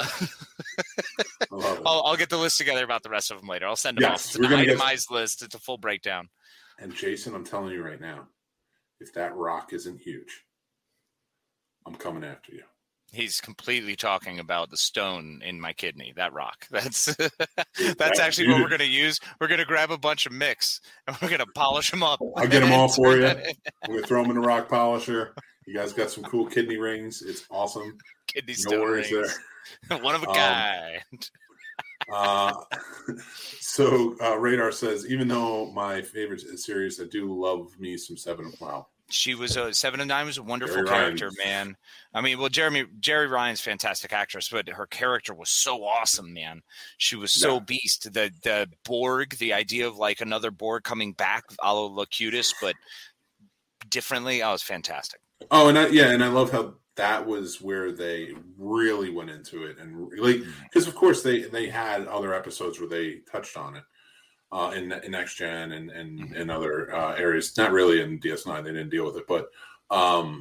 I love it. I'll, I'll get the list together about the rest of them later. I'll send them yes, off. It's an itemized get... list. It's a full breakdown. And Jason, I'm telling you right now, if that rock isn't huge, I'm coming after you. He's completely talking about the stone in my kidney, that rock. That's that's actually what we're going to use. We're going to grab a bunch of mix, and we're going to polish them up. I'll get them all for you. I'm going to throw them in a rock polisher. You guys got some cool kidney rings. It's awesome. Kidney no stone rings. There. One of a um, kind. uh, so uh, Radar says, even though my favorite series, I do love me some Seven of Wow. She was a seven and nine was a wonderful Jerry character, Ryan's. man. I mean, well, Jeremy Jerry Ryan's fantastic actress, but her character was so awesome, man. She was so yeah. beast. The the Borg, the idea of like another Borg coming back, a la Locutus, but differently. Oh, it was fantastic. Oh, and I, yeah, and I love how that was where they really went into it, and like because of course they they had other episodes where they touched on it. Uh, in, in Next Gen and and, Mm-hmm. and other uh, areas, not really in D S nine, they didn't deal with it, but um,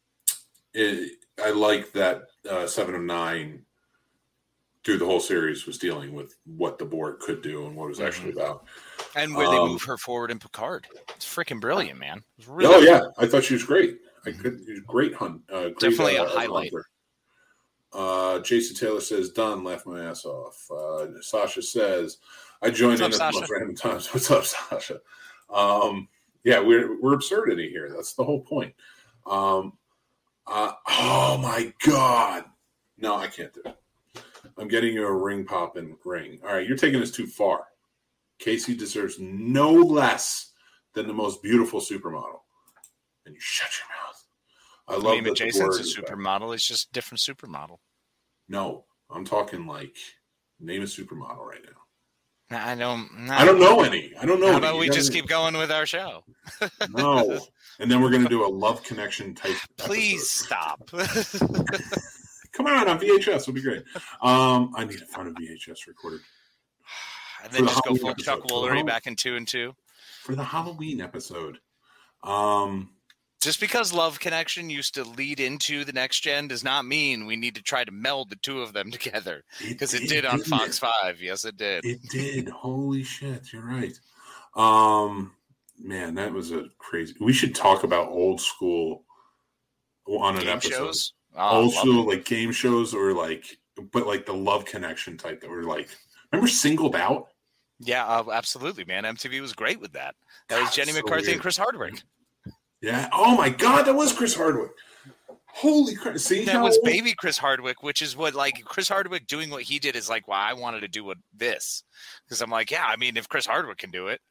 it, I like that uh, Seven of Nine through the whole series was dealing with what the Borg could do and what it was actually Mm-hmm. about, and where um, they move her forward in Picard. It's freaking brilliant, man. It was really oh yeah, I thought she was great. I could, she was great hunt, uh, great, definitely uh, a highlight. Hunter. Uh, Jason Taylor says, "Done, laugh my ass off." Uh, Sasha says, I joined What's in up, at the Sasha? most random times. What's up, Sasha? Um, yeah, we're we're absurdity here. That's the whole point. Um, uh, oh my god! No, I can't do it. I'm getting you a ring pop and ring. All right, you're taking this too far. Casey deserves no less than the most beautiful supermodel. And you shut your mouth. I love I mean, that but the Jason's word a is back. supermodel. He's just a different supermodel. No, I'm talking like name a supermodel right now. I don't. No. I don't know any. I don't know. How any. about You we gotta- just keep going with our show? No. And then we're going to do a love connection type. Please episode. stop. Come on, on V H S. It'll be great. Um, I need to find a V H S recorded. And For then the just go Halloween full episode. Chuck For the Woolery Halloween- back in two and two. For the Halloween episode. Um, Just because Love Connection used to lead into the next gen does not mean we need to try to meld the two of them together. Because it, did on didn't Fox it? five. Yes, it did. It did. Holy shit. You're right. Um, man, that was a crazy. We should talk about old school on an Game episode. shows. Oh, old love school, it. like game shows or like, but like the love connection type that were like, remember Singled Out? Yeah, uh, absolutely, man. M T V was great with that. That was God, Jenny so McCarthy weird. and Chris Hardwick. Yeah. Oh my God, that was Chris Hardwick. Holy crap! See, That how was old- baby Chris Hardwick, which is what like Chris Hardwick doing what he did is like why I wanted to do what this because I'm like, yeah, I mean, if Chris Hardwick can do it,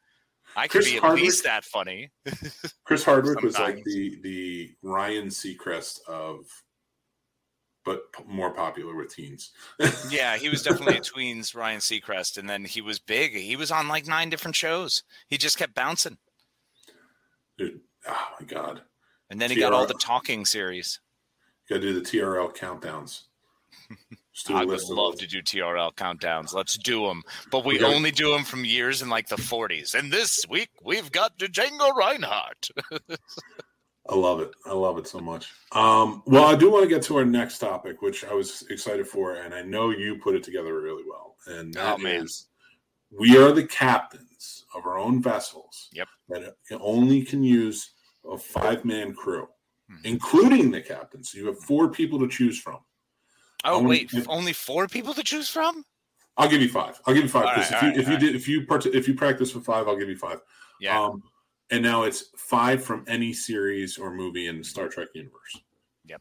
I could Chris be at Hardwick, least that funny. Chris Hardwick was like Sometimes. the the Ryan Seacrest of, but p- more popular with teens. Yeah, he was definitely a tweens Ryan Seacrest, and then he was big. He was on like nine different shows. He just kept bouncing. Dude, oh my god! And then he T R L got all the talking series. You got to do the T R L countdowns. Just do a I would list of love those. to do T R L countdowns. Let's do them. But we We gotta- only do them from years in like the forties. And this week, we've got Django Reinhardt. I love it. I love it so much. Um, well, I do want to get to our next topic, which I was excited for, and I know you put it together really well. And that Oh, man. is, we are the captains of our own vessels. Yep. That only can use a five-man crew, Hmm. including the captain. So you have four people to choose from. Oh, Only- wait. f- Only four people to choose from? I'll give you five. I'll give you five All because right, if you all right, if you all did if you part- if you practice with five, I'll give you five. Yeah. Um, and now it's five from any series or movie in the Star Trek universe. Yep.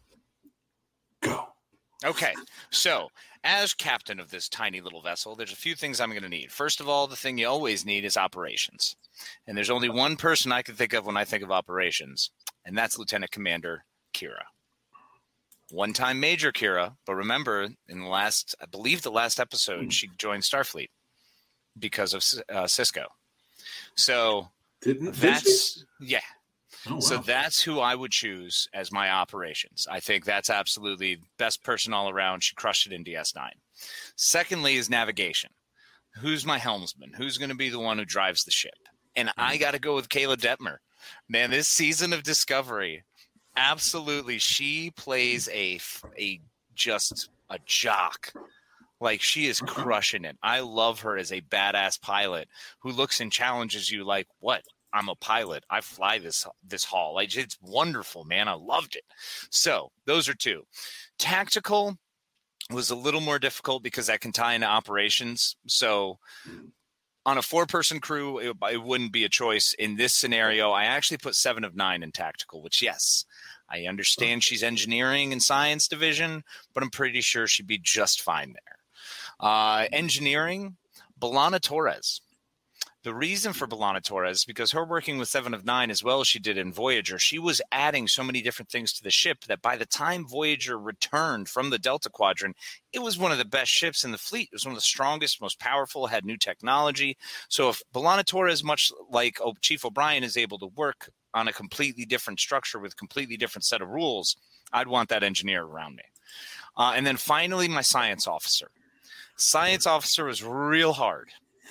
Go. Okay, so as captain of this tiny little vessel, there's a few things I'm going to need. First of all, the thing you always need is operations. And there's only one person I can think of when I think of operations, and that's Lieutenant Commander Kira. One-time Major Kira, but remember, in the last, I believe the last episode, she joined Starfleet because of uh, Cisco. So Didn't did she? that's, yeah. Oh, wow. So that's who I would choose as my operations. I think that's absolutely best person all around. She crushed it in D S nine. Secondly is navigation. Who's my helmsman? Who's going to be the one who drives the ship? And I got to go with Kayla Detmer. Man, this season of Discovery, absolutely, she plays a a just a jock. Like, she is crushing it. I love her as a badass pilot who looks and challenges you like, what? I'm a pilot. I fly this this haul. Like, it's wonderful, man. I loved it. So those are two. Tactical was a little more difficult because that can tie into operations. So on a four-person crew, it, it wouldn't be a choice. In this scenario, I actually put seven of nine in tactical, which, yes, I understand she's engineering and science division, but I'm pretty sure she'd be just fine there. Uh, engineering, B'Elanna Torres. The reason for B'Elanna Torres is because her working with Seven of Nine as well as she did in Voyager, she was adding so many different things to the ship that by the time Voyager returned from the Delta Quadrant, it was one of the best ships in the fleet. It was one of the strongest, most powerful, had new technology. So if B'Elanna Torres, much like Chief O'Brien, is able to work on a completely different structure with completely different set of rules, I'd want that engineer around me. Uh, and then finally, my science officer. Science officer was real hard.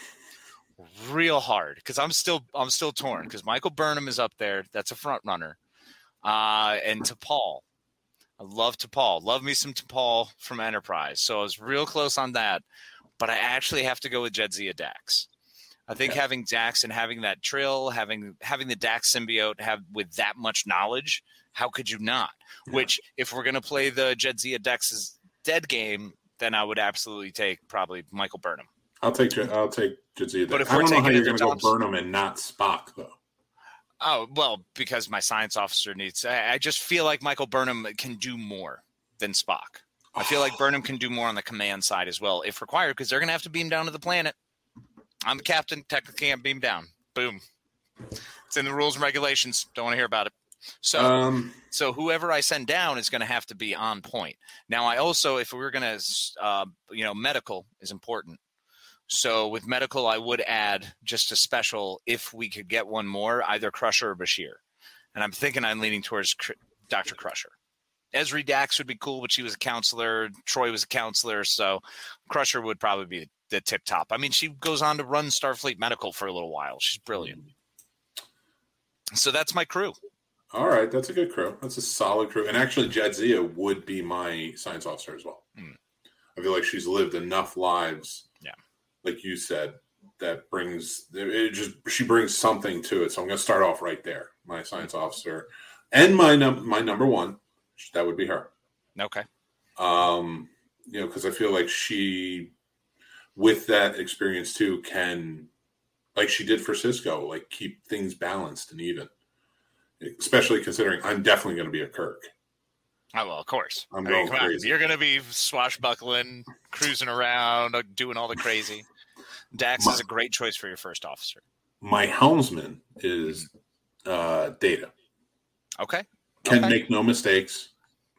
Real hard because I'm still I'm still torn because Michael Burnham is up there. That's a front runner. Uh, and T'Pol. I love T'Pol. Love me some T'Pol from Enterprise. So I was real close on that. But I actually have to go with Jadzia Dax. I think Yeah. having Dax and having that Trill, having having the Dax symbiote have with that much knowledge, how could you not? Yeah. Which, if we're gonna play the Jadzia Dax's dead game, then I would absolutely take probably Michael Burnham. I'll take J- I'll take Jadzia. But if I we're don't know how taking you're it going to to go tops- Burnham and not Spock though. Oh, well, because my science officer needs... I, I just feel like Michael Burnham can do more than Spock. I feel like Burnham can do more on the command side as well, if required, because they're going to have to beam down to the planet. I'm the captain, technically can't beam down. Boom. It's in the rules and regulations. Don't want to hear about it. So, Um, so whoever I send down is going to have to be on point. Now, I also, if we were going to, uh, you know, medical is important. So with medical, I would add just a special if we could get one more, either Crusher or Bashir. And I'm thinking I'm leaning towards Cr- Doctor Crusher. Ezri Dax would be cool, but she was a counselor. Troy was a counselor. So Crusher would probably be the tip top. I mean, she goes on to run Starfleet Medical for a little while. She's brilliant. So that's my crew. all right, that's a good crew. That's a solid crew. And actually, Jadzia would be my science officer as well. Mm. I feel like she's lived enough lives. Yeah. Like you said, that brings it just she brings something to it. So I'm going to start off right there. My science officer and my num- my number one, that would be her. Okay. Um, you know, because I feel like she, with that experience too, can, like she did for Cisco, like keep things balanced and even. Especially considering I'm definitely going to be a Kirk. Oh, well, of course. I'm I mean, going come on. crazy. You're going to be swashbuckling, cruising around, uh, doing all the crazy. Dax My- is a great choice for your first officer. my helmsman is uh, Data. Okay. Can okay. make no mistakes.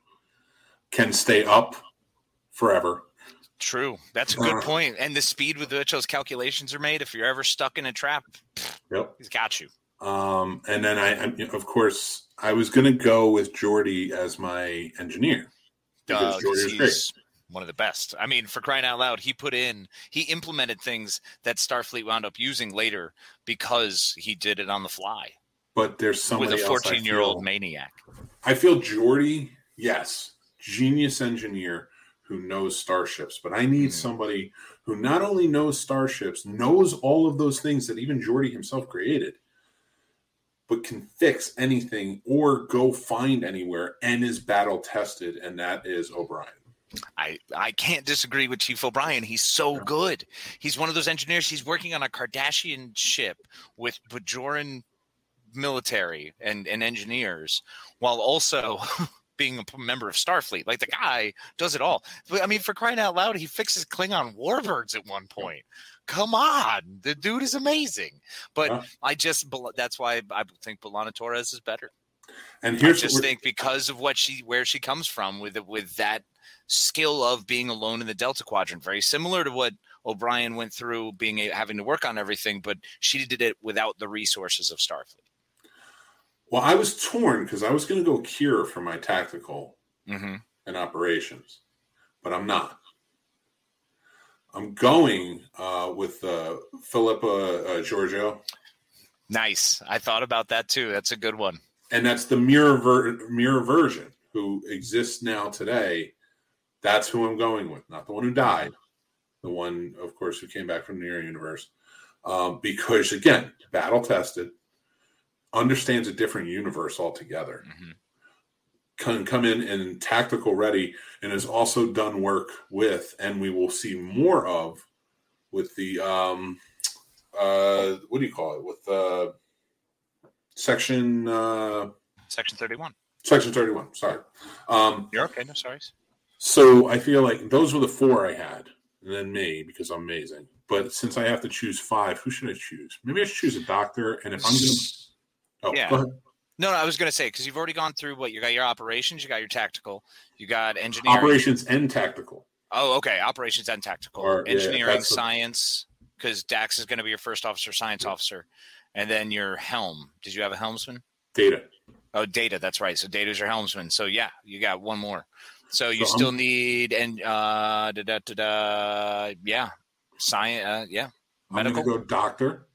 Can stay up forever. True. That's a good point. And the speed with which those calculations are made, if you're ever stuck in a trap, yep. he's got you. Um, and then I, I, of course, I was going to go with Geordi as my engineer because uh, Geordi is great. One of the best. I mean, for crying out loud, he put in, he implemented things that Starfleet wound up using later because he did it on the fly. But there's somebody with a fourteen-year-old maniac. I feel Geordi, yes, genius engineer who knows starships, but I need mm. somebody who not only knows starships, knows all of those things that even Geordi himself created, but can fix anything or go find anywhere and is battle tested, and that is O'Brien. I, I can't disagree with Chief O'Brien. He's so yeah. good. He's one of those engineers. He's working on a Cardassian ship with Bajoran military and, and engineers while also being a member of Starfleet. Like, the guy does it all. I mean, for crying out loud, he fixes Klingon warbirds at one point. Come on. The dude is amazing. But yeah. I just, that's why I think B'Elanna Torres is better. And here's I just think because of what she, where she comes from with, with that skill of being alone in the Delta Quadrant, very similar to what O'Brien went through, being a, having to work on everything, but she did it without the resources of Starfleet. Well, I was torn because I was going to go Kira for my tactical mm-hmm. and operations, but I'm not. I'm going uh, with uh, Philippa uh, Georgiou. Nice. I thought about that too. That's a good one. And that's the mirror ver- mirror version who exists now today. That's who I'm going with, not the one who died. The one, of course, who came back from the Mirror Universe. Um, because, again, battle-tested, understands a different universe altogether, mm-hmm. can come in and tactical ready, and has also done work with, and we will see more of, with the, um, uh, what do you call it? With uh, Section... Uh, Section thirty-one. Section thirty-one, sorry. Um, You're okay, no sorry. So I feel like those were the four I had, and then me, because I'm amazing. But since I have to choose five, who should I choose? Maybe I should choose a doctor, and if I'm going to... Oh, yeah. Go ahead. No, no, I was going to say, because you've already gone through what? You got your operations, you got your tactical, you got engineering. Operations and tactical. Oh, okay, operations and tactical. Or, engineering, yeah, science, because Dax is going to be your first officer, science yeah. officer, and then your helm. Did you have a helmsman? Data. Oh, Data, that's right. So Data's your helmsman. So, yeah, you got one more. So you so still I'm, need, and uh, da, da, da, da, yeah, science, uh, yeah, medical. I'm going to go doctor,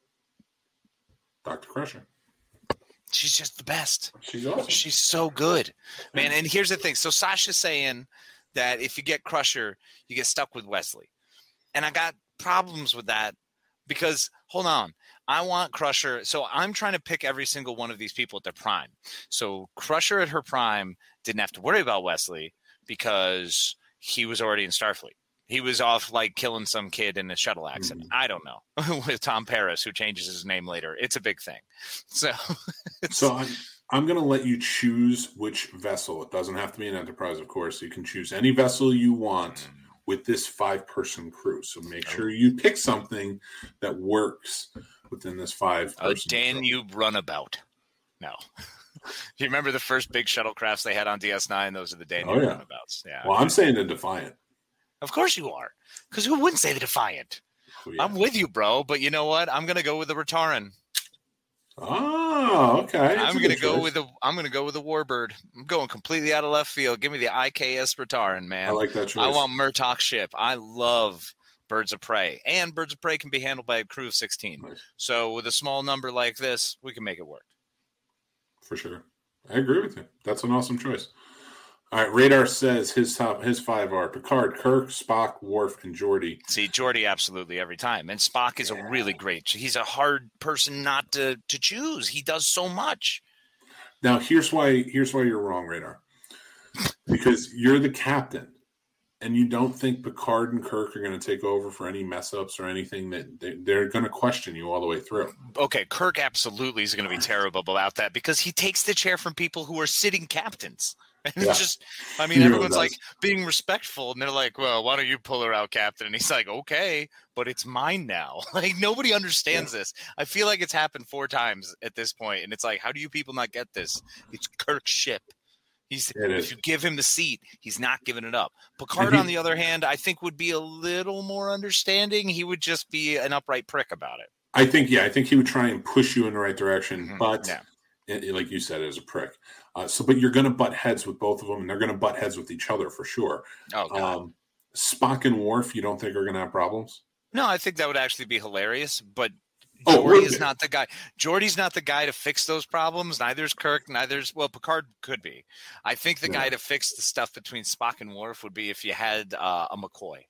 Doctor Crusher. She's just the best. She's awesome. She's so good, man. And here's the thing. So Sasha's saying that if you get Crusher, you get stuck with Wesley. And I got problems with that because, hold on, I want Crusher. So I'm trying to pick every single one of these people at their prime. So Crusher at her prime didn't have to worry about Wesley because he was already in Starfleet. He was off like killing some kid in a shuttle accident. Mm-hmm. I don't know. With Tom Paris, who changes his name later. It's a big thing. So, so I'm, I'm going to let you choose which vessel. It doesn't have to be an Enterprise, of course. You can choose any vessel you want with this five-person crew. So make sure you pick something that works within this five-person uh, Dan, crew. You runabout. No. You remember the first big shuttlecrafts they had on D S nine? Those are the Daniel oh, yeah. runabouts. Yeah. Well, I'm saying the Defiant. Of course you are. Because who wouldn't say the Defiant? Oh, yeah. I'm with you, bro. But you know what? I'm going to go with the Rataran. Oh, okay. That's I'm going to go with the. I'm going to go with the Warbird. I'm going completely out of left field. Give me the I K S Rataran, man. I like that choice. I want Murtaugh's ship. I love Birds of Prey, and Birds of Prey can be handled by a crew of sixteen. Nice. So with a small number like this, we can make it work. For sure. I agree with you. That's an awesome choice. All right, Radar says his top, his five are Picard, Kirk, Spock, Worf, and Geordi. See, Geordi absolutely every time. And Spock is yeah. a really great. He's a hard person not to, to choose. He does so much. Now, here's why here's why you're wrong, Radar. Because you're the captain, and you don't think Picard and Kirk are going to take over for any mess-ups or anything that they, they're going to question you all the way through. Okay, Kirk absolutely is going to be terrible about that because he takes the chair from people who are sitting captains. And Yeah. it's just, I mean, He really everyone's does. like being respectful, and they're like, well, why don't you pull her out, Captain? And he's like, okay, but it's mine now. Like, nobody understands Yeah. this. I feel like it's happened four times at this point, and it's like, how do you people not get this? It's Kirk's ship. He's It if is. you give him the seat, he's not giving it up. Picard, he- on the other hand, I think would be a little more understanding. He would just be an upright prick about it. I think, yeah, I think he would try and push you in the right direction, Mhm. but Yeah. it- it- like you said, as a prick. Uh, so, but you're going to butt heads with both of them, and they're going to butt heads with each other for sure. Oh God. Um, Spock and Worf, you don't think are going to have problems? No, I think that would actually be hilarious, but Oh, Geordi would is it? not the guy. Geordi's not the guy to fix those problems. Neither's Kirk. Neither's well, Picard could be. I think the Yeah. guy to fix the stuff between Spock and Worf would be if you had uh, a McCoy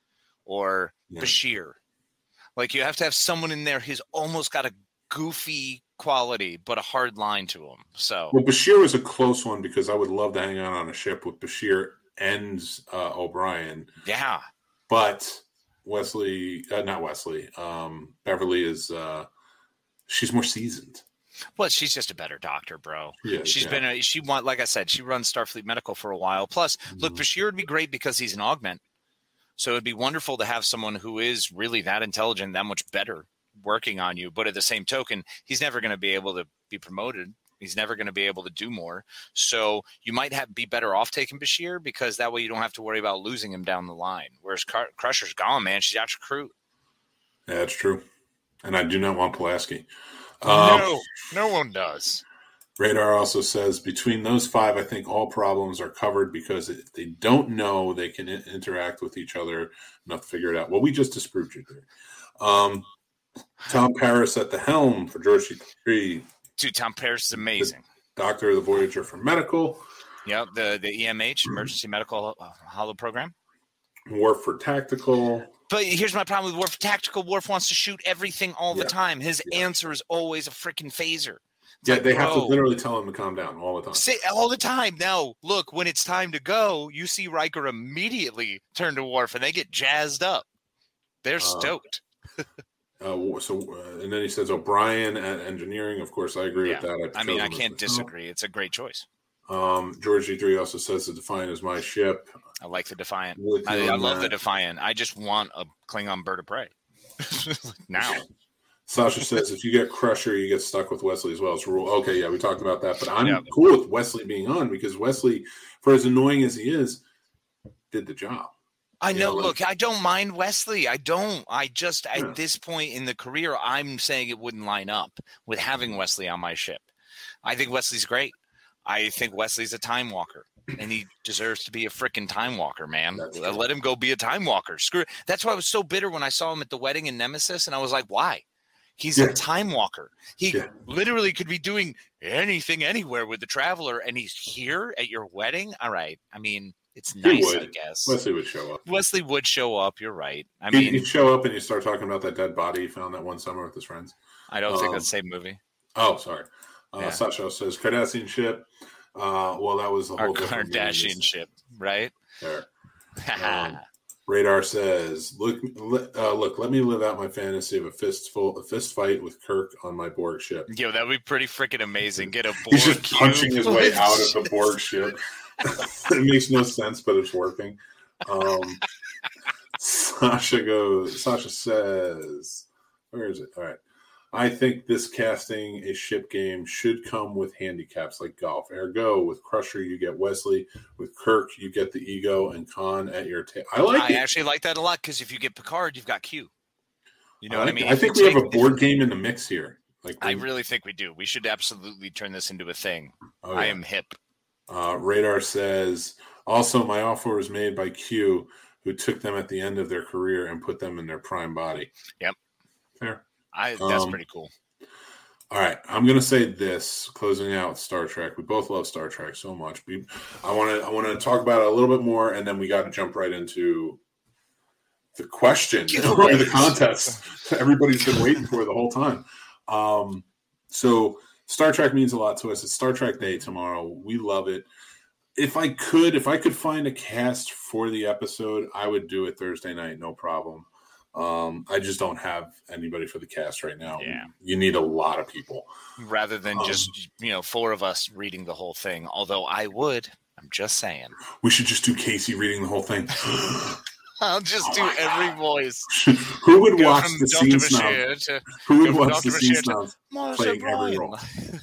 or Yeah. Bashir. Like, you have to have someone in there who's almost got a goofy quality but a hard line to him. So Well, Bashir was a close one because I would love to hang out on a ship with Bashir and uh, O'Brien, yeah, but Wesley, uh, not Wesley, um, Beverly is uh, she's more seasoned. well, she's just a better doctor, bro. Yeah, She's yeah. been a, she want like I said, she runs Starfleet Medical for a while. Plus, look, Mhm. Bashir would be great because he's an augment. So it'd be wonderful to have someone who is really that intelligent, that much better working on you. But at the same token, he's never going to be able to be promoted. He's never going to be able to do more. So you might have be better off taking Bashir because that way you don't have to worry about losing him down the line. Whereas Cr- Crusher's gone, man. She's out your crew. Yeah, that's true. And I do not want Pulaski. Um, no, no one does. Radar also says between those five, I think all problems are covered because if they don't know, they can I- interact with each other enough to figure it out. Well, we just disproved you there. Um, Tom Paris at the helm for George C three, Dude, Tom Paris is amazing. Doctor of the Voyager for medical, Yep, the, the E M H, Emergency Medical uh, Hollow Program. Worf for tactical. But here's my problem with Worf. Tactical Worf wants to shoot everything all the Yeah. time. His Yeah. answer is always a freaking phaser. It's Yeah, like, they have to bro, literally tell him to calm down all the time. say all the time. Now, look, when it's time to go, you see Riker immediately turn to Worf, and they get jazzed up. They're Uh, stoked. Uh, so, uh, and then he says O'Brien at engineering. Of course, I agree Yeah. with that. I mean, I chose him can't as the helm. disagree. It's a great choice. Um, George G three also says the Defiant is my ship. I like the Defiant. With I, you I on love the that. Defiant. I just want a Klingon bird of prey. Now. Sasha says if you get Crusher, you get stuck with Wesley as well. It's a rule. Okay, yeah, we talked about that, but I'm Yeah. cool with Wesley being on because Wesley, for as annoying as he is, did the job. I You know. know, like- Look, I don't mind Wesley. I don't. I just Yeah. at this point in the career, I'm saying it wouldn't line up with having Wesley on my ship. I think Wesley's great. I think Wesley's a time walker, and he deserves to be a freaking time walker, man. That's Let true. let him go be a time walker. Screw it. That's why I was so bitter when I saw him at the wedding in Nemesis, and I was like, why? He's Yeah. a time walker. He Yeah. literally could be doing anything anywhere with the Traveler, and he's here at your wedding. All right. I mean, it's nice, I would. guess. Wesley would show up. Wesley would show up. You're right. I He'd, mean, he'd show up and you start talking about that dead body he found that one summer with his friends. I don't think um, that's the same movie. Oh, sorry. Uh, Yeah. Sasha says Cardassian ship. Uh, well, that was a Our whole different movie. Kardashian ship, right? There. Um, Radar says, "Look, let, uh, look. Let me live out my fantasy of a fistful, a fist fight with Kirk on my Borg ship. Yo, that would be pretty freaking amazing. Get a Borg He's just cube punching his way with out of the Borg ship. It makes no sense, but it's working." Um, Sasha goes. Sasha says, "Where is it? All right. I think this casting a ship game should come with handicaps like golf. Ergo, with Crusher, you get Wesley. With Kirk, you get the ego and Khan at your tail. I like I it. actually like that a lot because if you get Picard, you've got Q. You know I what I like mean? it. I If think you we have a take- board game in the mix here. Like I we- really think we do. We should absolutely turn this into a thing. oh, I yeah. am hip. Uh, Radar says, also, my offer was made by Q, who took them at the end of their career and put them in their prime body. Yep. Fair. I that's Um, pretty cool. All right. I'm going to say this, closing out Star Trek. We both love Star Trek so much. We, I want to I want to talk about it a little bit more, and then we got to jump right into the question or Giveaways. the contest everybody's been waiting for the whole time. Um, so Star Trek means a lot to us. It's Star Trek Day tomorrow. We love it. If I could, if I could find a cast for the episode, I would do it Thursday night, no problem. Um, I just don't have anybody for the cast right now. Yeah. You need a lot of people. Rather than um, just you know four of us reading the whole thing. Although I would, I'm just saying. We should just do Casey reading the whole thing. I'll just Oh do my every God. voice. Who would Go watch from the Doctor Scene Snob? Bashir to- Who would go from watch Doctor the Scene Bashir to Snobs Master playing every Brian. role?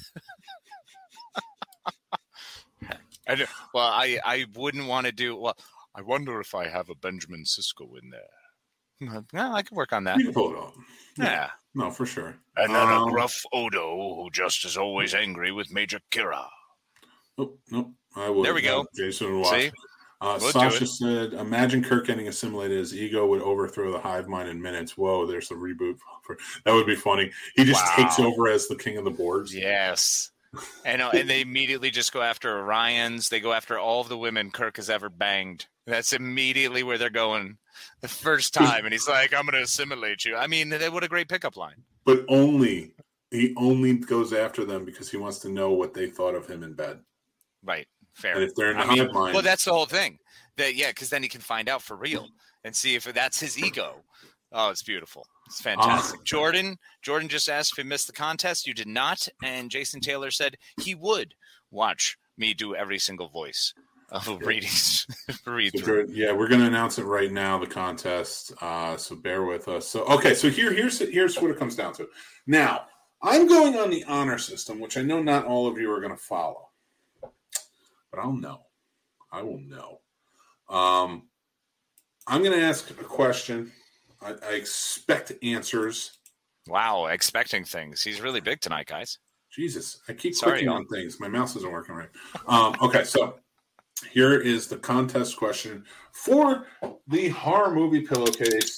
I do, well, I, I wouldn't want to do. Well, I wonder if I have a Benjamin Sisko in there. No, I could work on that. You can pull it off. Yeah. No, for sure. And then Um, a gruff Odo who just is always angry with Major Kira. Nope, nope. I would. There we go. Uh, Jason would watch. See? Uh, We'll do Sasha it. said, imagine Kirk getting assimilated. His ego would overthrow the hive mind in minutes. Whoa, there's a reboot. For, that would be funny. He just Wow. takes over as the king of the boards. Yes. And, uh, and they immediately just go after Orions. They go after all of the women Kirk has ever banged. That's immediately where they're going the first time. And he's like, I'm going to assimilate you. I mean, they, what a great pickup line. But only, he only goes after them because he wants to know what they thought of him in bed. Right. Fair. And if they're in the I mean, hive mind. well, that's the whole thing. That yeah, because then he can find out for real and see if that's his ego. Oh, it's beautiful. It's fantastic. Uh, Jordan, Jordan just asked if he missed the contest. You did not, and Jason Taylor said he would watch me do every single voice of a reading read So, through. yeah, we're going to announce it right now, the contest. Uh, so bear with us. So okay, so here, here's here's what it comes down to. Now, I'm going on the honor system, which I know not all of you are going to follow, but I'll know. I will know. Um, I'm going to ask a question. I, I expect answers. Wow, expecting things. He's really big tonight, guys. Jesus, I keep Sorry, clicking y'all. on things. My mouse isn't working right. Um, okay, so here is the contest question for the horror movie pillowcase.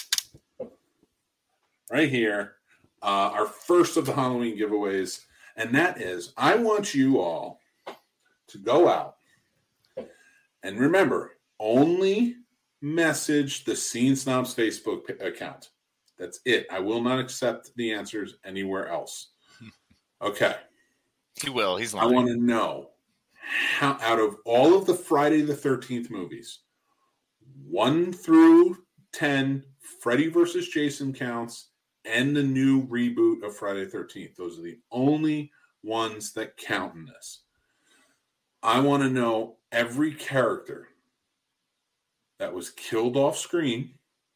Right here, uh, our first of the Halloween giveaways, and that is, I want you all to go out and remember, only message the Scene Snobs Facebook p- account. That's it. I will not accept the answers anywhere else. Okay. He will. He's I lying. want to know how, out of all of the Friday the thirteenth movies, one through ten, Freddy versus Jason counts, and the new reboot of Friday the thirteenth. Those are the only ones that count in this. I want to know every character that was killed off screen.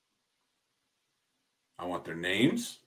I want their names.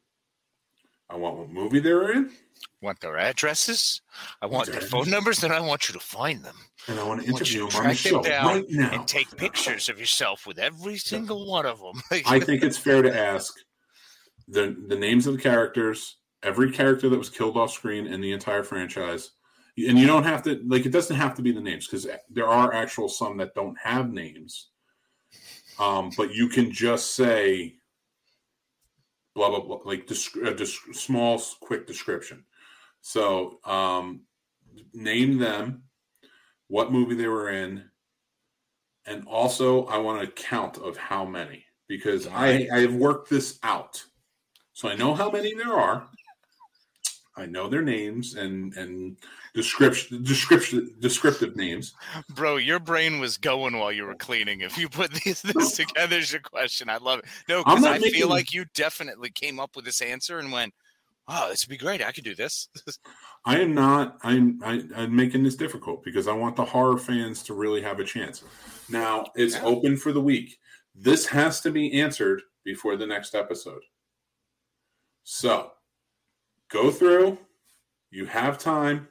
I want what movie they were in. Want their addresses? I want Their their phone numbers, then I want you to find them. And I want to I want interview you to them on the track them show down right now. and take pictures of yourself with every single one of them. I think it's fair to ask the the names of the characters, every character that was killed off screen in the entire franchise. And you don't have to, like, it doesn't have to be the names because there are actual some that don't have names. Um, but you can just say blah, blah, blah, like a uh, small, quick description. So um, name them, what movie they were in, and also I want a count of how many because I, I have worked this out. So I know how many there are. I know their names and and description description descriptive names. Bro, your brain was going while you were cleaning. If you put these this together as your question, I love it. No, I'm because not I making- feel like you definitely came up with this answer and went, "Oh, this would be great. I could do this." I am not. I'm. I, I'm making this difficult because I want the horror fans to really have a chance. Now it's Yeah. open for the week. This has to be answered before the next episode. So go through. You have time.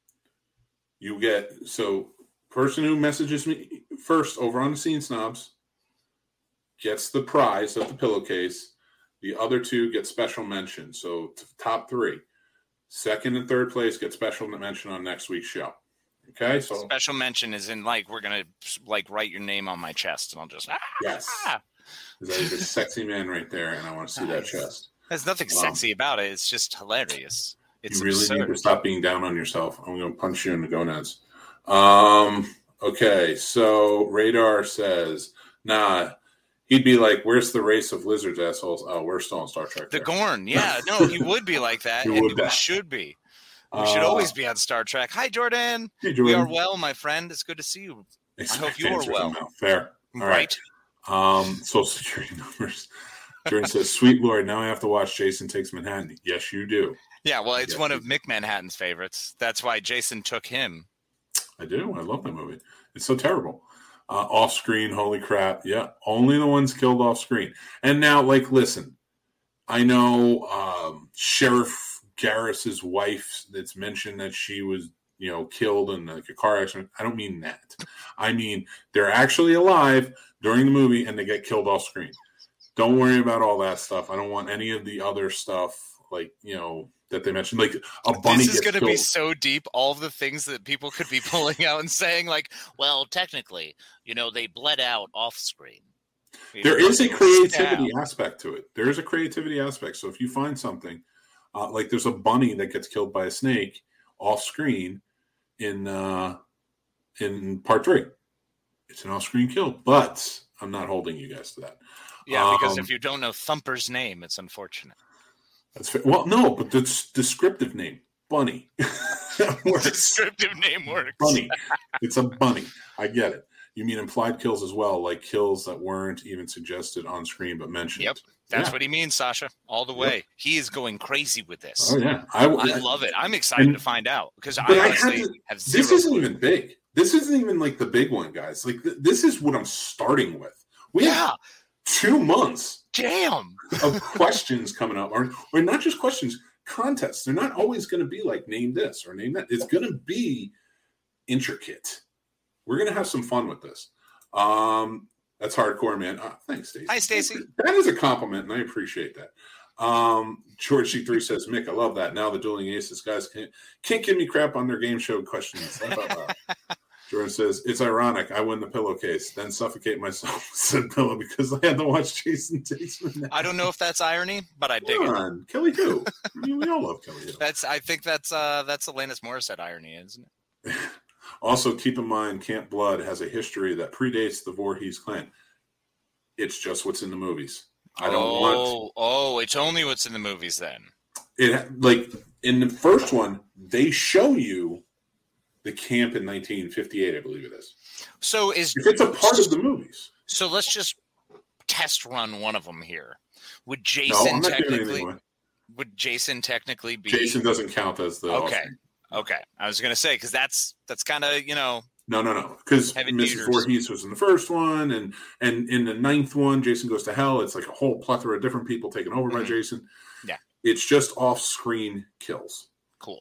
You get so person who messages me first over on the Scene Snobs gets the prize of the pillowcase. The other two get special mention. So t- top three. Second and third place get special mention on next week's show. Okay, so Special mention is in like we're gonna like write your name on my chest, and I'll just ah, yes, ah. there's a sexy man right there, and I want to see that Nice. chest. There's nothing Wow. sexy about it. It's just hilarious. It's You really absurd. need to stop being down on yourself. I'm going to punch you in the gonads. Um. Okay, so Radar says, "Nah." He'd be like, "Where's the race of lizards, assholes?" Oh, we're still on Star Trek. The there. Gorn, yeah, no, he would be like that, He and would we be. should be. We should Uh, always be on Star Trek. Hi, Jordan. Hey, We Jordan. are well, my friend. It's good to see you. Expect you are answers well. now. Fair. All Right? right. Um, Social Security numbers. Jordan says, "Sweet Lord, now I have to watch Jason Takes Manhattan." Yes, you do. Yeah, well, it's Yes, one you of Mick Manhattan's favorites. That's why Jason took him. I do. I love that movie. It's so terrible. Uh, off screen, holy crap. Yeah, only the ones killed off screen. And now, like, listen, I know um, Sheriff Garris's wife that's mentioned that she was, you know, killed in like a car accident. I don't mean that. I mean, they're actually alive during the movie and they get killed off screen. Don't worry about all that stuff. I don't want any of the other stuff, like, you know, that they mentioned. Like a bunny This is gets going to be killed. so deep. All of the things that people could be pulling out and saying, like, well, technically, you know, they bled out off screen. You There know, is a they creativity stabbed. aspect to it. There is a creativity aspect. So if you find something, uh, like there's a bunny that gets killed by a snake off screen in uh, in part three. It's an off screen kill, but I'm not holding you guys to that. Yeah, because Um, if you don't know Thumper's name, it's unfortunate. That's fair. Well, no, but the s- descriptive name, bunny. That works. Descriptive name works. Bunny. It's a bunny. I get it. You mean implied kills as well, like kills that weren't even suggested on screen but mentioned. Yep. That's Yeah. what he means, Sasha. All the way. He is going crazy with this. Oh yeah, I, I love it. I'm excited and- to find out because but I I honestly had to- have zero. This isn't clue. even big. This isn't even like the big one, guys. Like th- this is what I'm starting with. We Yeah. have two months Damn. of questions coming up, or or not just questions, contests. They're not always going to be like name this or name that. It's going to be intricate. We're going to have some fun with this. Um, that's hardcore, man. Uh, thanks, Stacey. Hi, Stacey. That is a compliment, and I appreciate that. Um, George C three says, Mick, I love that. Now the Dueling Aces guys can't, can't give me crap on their game show questions. Jordan says, it's ironic. I win the pillowcase, then suffocate myself with said pillow because I had to watch Jason Takes Manhattan. I don't know if that's irony, but I dig Come it. on, Kelly Who. I mean, we all love Kelly Who. That's. I think that's. Uh, that's Alanis Morissette irony, isn't it? Also, keep in mind, Camp Blood has a history that predates the Voorhees clan. It's just what's in the movies. I don't oh, want Oh, it's only what's in the movies then. it. Like in the first one, they show you the camp in nineteen fifty-eight, I believe it is. So is If it's a part of the movies. So let's just test run one of them here. Would No, Jason I'm not giving technically? anything away. Would Jason technically be? Jason doesn't count as the Okay. offspring. Okay, I was gonna say because that's that's kind of you know No, no, no. Because Heavy Missus Peters. Voorhees was in the first one, and and in the ninth one, Jason Goes to Hell. It's like a whole plethora of different people taken over by Mhm. Jason. Yeah. It's just off-screen kills. cool.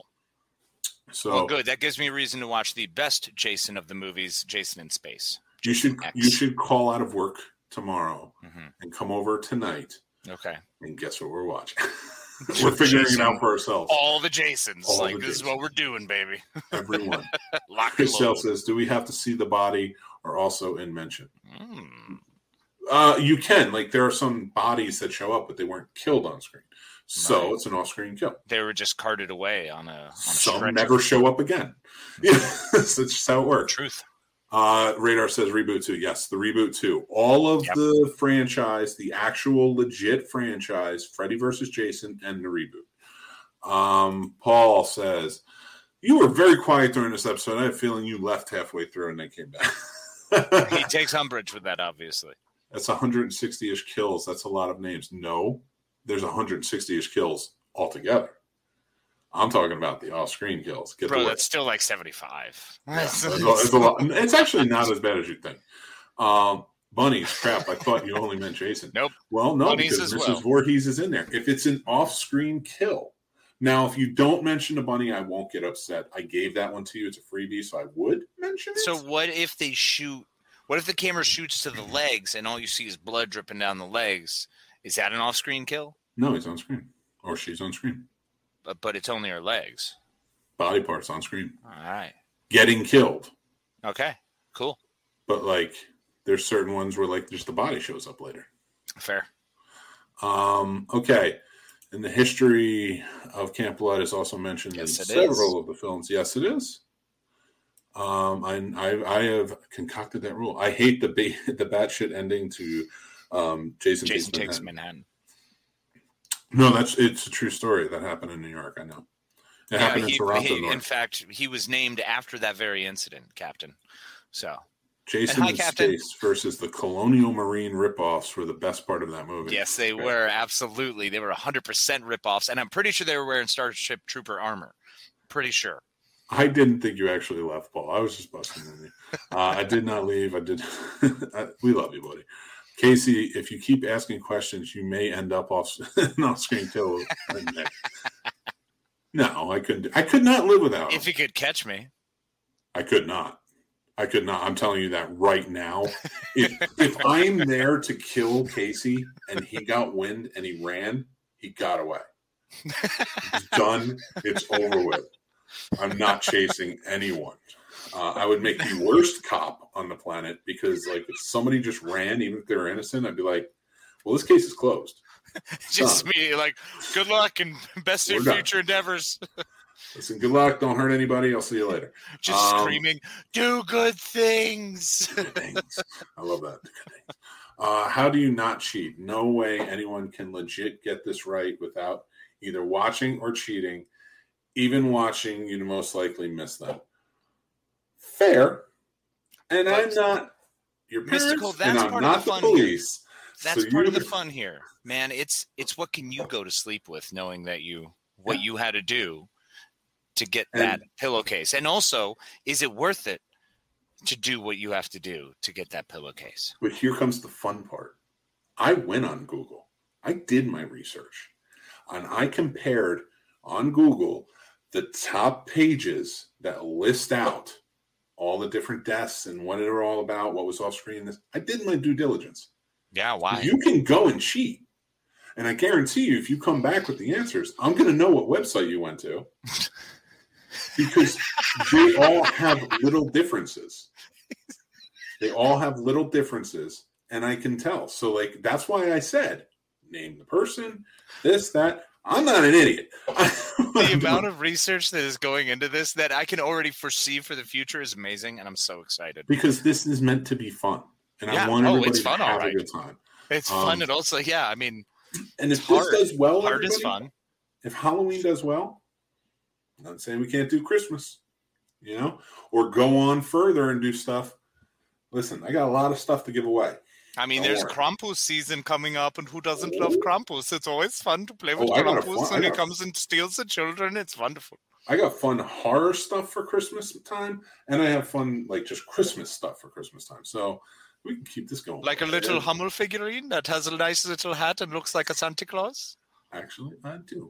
So Well, good. That gives me reason to watch the best Jason of the movies, Jason in Space. you should X. you should call out of work tomorrow Mhm. and come over tonight, Okay. and guess what we're watching? We're figuring Jason. it out for ourselves. All the Jasons. All like the this is Jasons. what we're doing, baby. Everyone. Lock and Chris Sale load. says, "Do we have to see the body or also in mention?" Mm. Uh, you can. Like there are some bodies that show up, but they weren't killed on screen, so Right. it's an off-screen kill. They were just carted away on a, on a Some stretcher. never show up again. Yeah, that's just how it works. Truth. Uh, Radar says reboot two. Yes, the reboot two. All of Yep. the franchise, the actual legit franchise, Freddy versus Jason, and the reboot. Um, Paul says, you were very quiet during this episode. I have a feeling you left halfway through and then came back. He takes umbrage with that, obviously. That's one hundred sixty-ish kills. That's a lot of names. No, there's one hundred sixty-ish kills altogether. I'm talking about the off-screen kills. Get Bro, the that's still like seventy-five. Yeah, it's, a, it's, a lot. It's actually not as bad as you think. Um, bunnies, crap. I thought you only meant Jason. Nope. Well, no, Bunnies because as Missus well. Voorhees is in there. If it's an off-screen kill, now if you don't mention a bunny, I won't get upset. I gave that one to you. It's a freebie, so I would mention it. So what if they shoot? What if the camera shoots to the legs and all you see is blood dripping down the legs? Is that an off-screen kill? No, he's on screen, or she's on screen. But, but it's only her legs. Body parts on screen, All right. getting killed. Okay. Cool. But like, there's certain ones where like just the body shows up later. Fair. Um, okay. And the history of Camp Blood is also mentioned Yes, in it several is. of the films. Yes, it is. Um, I, I I have concocted that rule. I hate the ba- the batshit ending to um, Jason, Jason Takes takes Manhattan. Manhattan. No, that's it's a true story that happened in New York. I know it Yeah, happened he- in Toronto. he- North. in fact, he was named after that very incident, Captain. So, Jason and hi, in Captain. Space versus the Colonial Marine ripoffs were the best part of that movie. yes, they Right. were. Absolutely. They were one hundred percent ripoffs. And I'm pretty sure they were wearing Starship Trooper armor. Pretty sure. I didn't think you actually left, Paul. I was just busting on you. Uh, I did not leave. I did. I, we love you, buddy. Casey, if you keep asking questions, you may end up off off screen too. No, I couldn't. I could not live without him. If he could catch me, I could not. I could not. I'm telling you that right now. If if I'm there to kill Casey and he got wind and he ran, he got away. It's done. It's over with. I'm not chasing anyone. Uh, I would make the worst cop on the planet because, like, if somebody just ran, even if they were innocent, I'd be like, well, this case is closed. Just Done. me, like, good luck and best of We're your done. future endeavors. Listen, good luck. Don't hurt anybody. I'll see you later. Just Um, screaming, do good things. Good things. I love that. Good things. Uh, how do you not cheat? No way anyone can legit get this right without either watching or cheating. Even watching, you'd most likely miss them. Fair. And But I'm not your parents, Mystical, and that's I'm part not of the the fun here. police. That's So part you- of the fun here, man. It's it's what can you go to sleep with, knowing that you what Yeah. you had to do to get And- that pillowcase, and also, is it worth it to do what you have to do to get that pillowcase? But here comes the fun part. I went on Google. I did my research. And I compared on Google the top pages that list out all the different deaths and what they're all about, what was off screen. This I did my due diligence. Yeah, why? You can go and cheat. And I guarantee you, if you come back with the answers, I'm going to know what website you went to. Because they all have little differences. They all have little differences, and I can tell. So, like, that's why I said, name the person, this, that. I'm not an idiot. The amount of research that is going into this that I can already foresee for the future is amazing, and I'm so excited. Because this is meant to be fun, and Yeah. I want Oh, everybody it's to fun, have all right. a good time. It's Um, fun, and also, yeah, I mean, And if It's this hard. does well, art is everybody, fun. if Halloween does well, I'm not saying we can't do Christmas, you know, or go on further and do stuff. Listen, I got a lot of stuff to give away. I mean, Don't there's worry. Krampus season coming up, and who doesn't love Krampus? It's always fun to play with Oh, I got a Krampus fun- I when he got- comes and steals the children. It's wonderful. I got fun horror stuff for Christmas time, and I have fun, like, just Christmas stuff for Christmas time. So we can keep this going. Like a little Hummel figurine that has a nice little hat and looks like a Santa Claus. Actually, I do.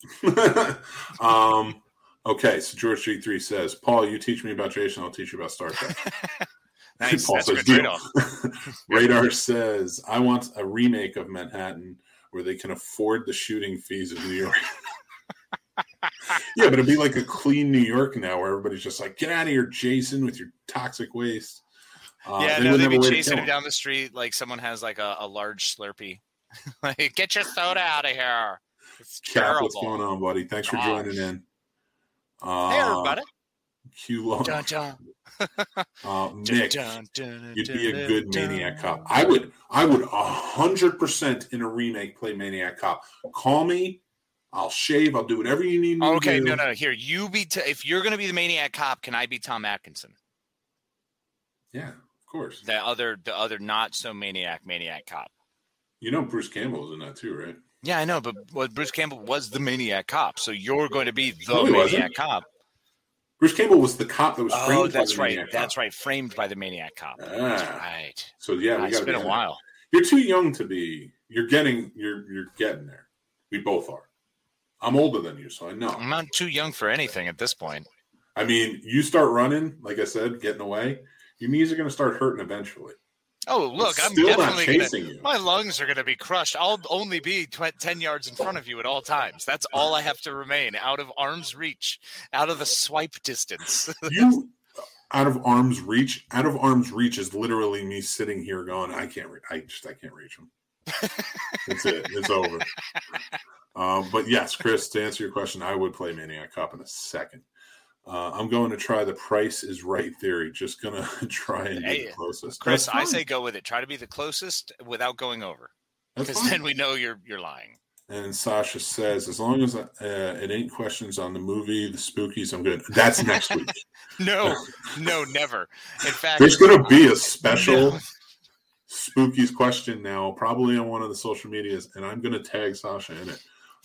um, okay, so George G three says, Paul, you teach me about Jason, I'll teach you about Star Trek. Nice. Paul That's a says, good deal. trade-off. Radar says, I want a remake of Manhattan where they can afford the shooting fees of New York. Yeah, but it'd be like a clean New York now where everybody's just like, get out of here, Jason, with your toxic waste. Uh, yeah, they no, would they'd never be wait to chasing kill him him. down the street like someone has like a, a large Slurpee. Like, get your soda out of here. It's Cap, terrible. what's going on, buddy? Thanks for Gosh. joining in. Uh, Hey, everybody. Q Long. Dun, dun. Uh, Dun, Nick, dun, dun, you'd dun, be a dun, good dun. Maniac Cop. I would, I would a hundred percent in a remake play Maniac Cop. Call me, I'll shave, I'll do whatever you need me Okay, to do. no, no. Here, you be. T- if you're going to be the Maniac Cop, can I be Tom Atkinson? Yeah, of course. The other, the other not so maniac Maniac Cop. You know Bruce Campbell was in that too, right? Yeah, I know, but well, Bruce Campbell was the Maniac Cop, so you're going to be the No, he Maniac wasn't. Cop. Bruce Campbell was the cop that was framed Oh, by that's the right. Maniac That's Cop. right. Framed by the Maniac Cop. That's Ah. right. So yeah, Ah, we it's got been a while. You're too young to be. You're getting. You're you're getting there. We both are. I'm older than you, so I know. I'm not too young for anything at this point. I mean, you start running, like I said, getting away. Your knees are going to start hurting eventually. Oh, look, It's I'm still not definitely going chasing to. you. My lungs are going to be crushed. I'll only be tw- ten yards in front of you at all times. That's all I have to remain out of arm's reach, out of the swipe distance. You out of arm's reach. Out of arm's reach is literally me sitting here going, I can't. Re- I just I can't reach him. That's it. It's over. Um, but yes, Chris, to answer your question, I would play Maniac Cop in a second. Uh, I'm going to try the Price is Right theory. Just gonna try and Hey, be the closest. Chris, That's I fine. say go with it. Try to be the closest without going over, That's because fine. then we know you're you're lying. And Sasha says, as long as uh, it ain't questions on the movie, the Spookies, I'm good. That's next week. No, no, never. In fact, There's going to be a special No. Spookies question now, probably on one of the social medias, and I'm going to tag Sasha in it.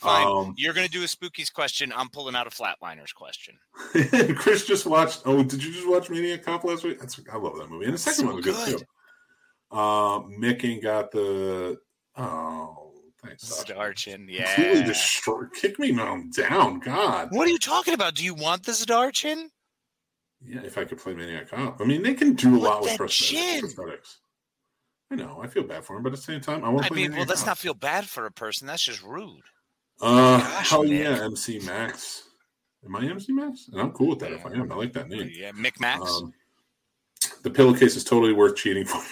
Fine. Um, You're going to do a Spookies question. I'm pulling out a Flatliners question. Chris just watched. Oh, did you just watch Maniac Cop last week? That's, I love that movie. And the second So one was good, good. too. Uh, Mick ain't got the. Oh, thanks. Zdarshin, Completely yeah. destroy. Kick me down, down. God. What are you talking about? Do you want the Zdarshin? Yeah, if I could play Maniac Cop. I mean, they can do a What lot with that prosthetics. chin? I know. I feel bad for him, but at the same time, I want I to play mean, well, Maniac let's Cop. not feel bad for a person. That's just rude. Uh, Gosh, hell Mick. yeah, M C Max. Am I M C Max? And I'm cool with that if I am. I like that name. Yeah, Mick Max. Um, the pillowcase is totally worth cheating for.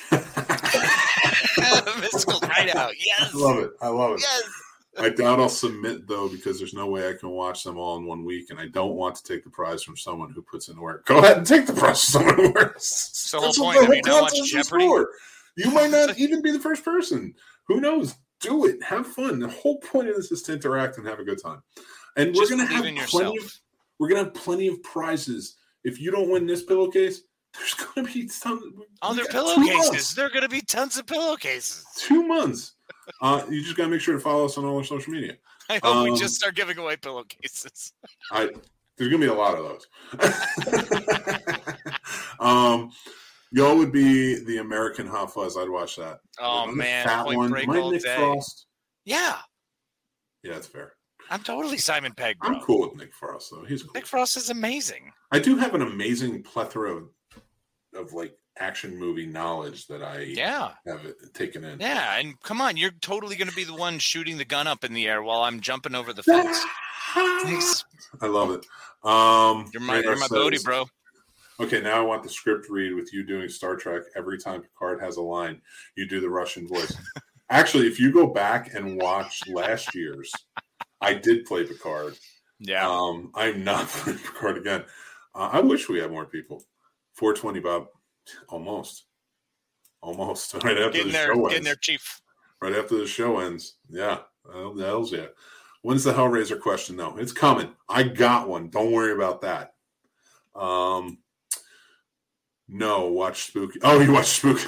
Mystical Hideout. Yes. I love it. I love it. Yes. I doubt I'll submit, though, because there's no way I can watch them all in one week, and I don't want to take the prize from someone who puts in work. Go ahead and take the prize from someone who works. It's the whole That's what point. the Have you whole not watched contest is Jeopardy? for. You might not even be the first person. Who knows? Do it. Have fun. The whole point of this is to interact and have a good time. And Just we're going to have believe in plenty yourself. of we're going to have plenty of prizes. If you don't win this pillowcase, there's going to be tons. Other we got two pillowcases. months. There are going to be tons of pillowcases. Two months. Uh, you just got to make sure to follow us on all our social media. I hope we Um, just start giving away pillowcases. I there's gonna be a lot of those. um, y'all would be the American Hot Fuzz. I'd watch that. Oh, I'm a man. fat Point one. Break Am I all Nick day. Frost? Yeah. Yeah, that's fair. I'm totally Simon Pegg, bro. I'm cool with Nick Frost though. He's cool. Nick Frost is amazing. I do have an amazing plethora of, of like action movie knowledge that I Yeah. have taken in. Yeah. And come on, you're totally going to be the one shooting the gun up in the air while I'm jumping over the fence. Thanks. I love it. Um, You're my, Radar you're my Bodie, says- bro. Okay, now I want the script read with you doing Star Trek. Every time Picard has a line, you do the Russian voice. Actually, if you go back and watch last year's, I did play Picard. Yeah. Um, I'm not playing Picard again. Uh, I wish we had more people. four twenty, Bob. Almost. Almost. Right after Getting the there, show getting ends. there, Chief. Right after the show ends. Yeah. Well, the hell's yeah. When's the Hellraiser question, though? It's coming. I got one. Don't worry about that. Um, no, watch Spooky. Oh, you watch Spooky.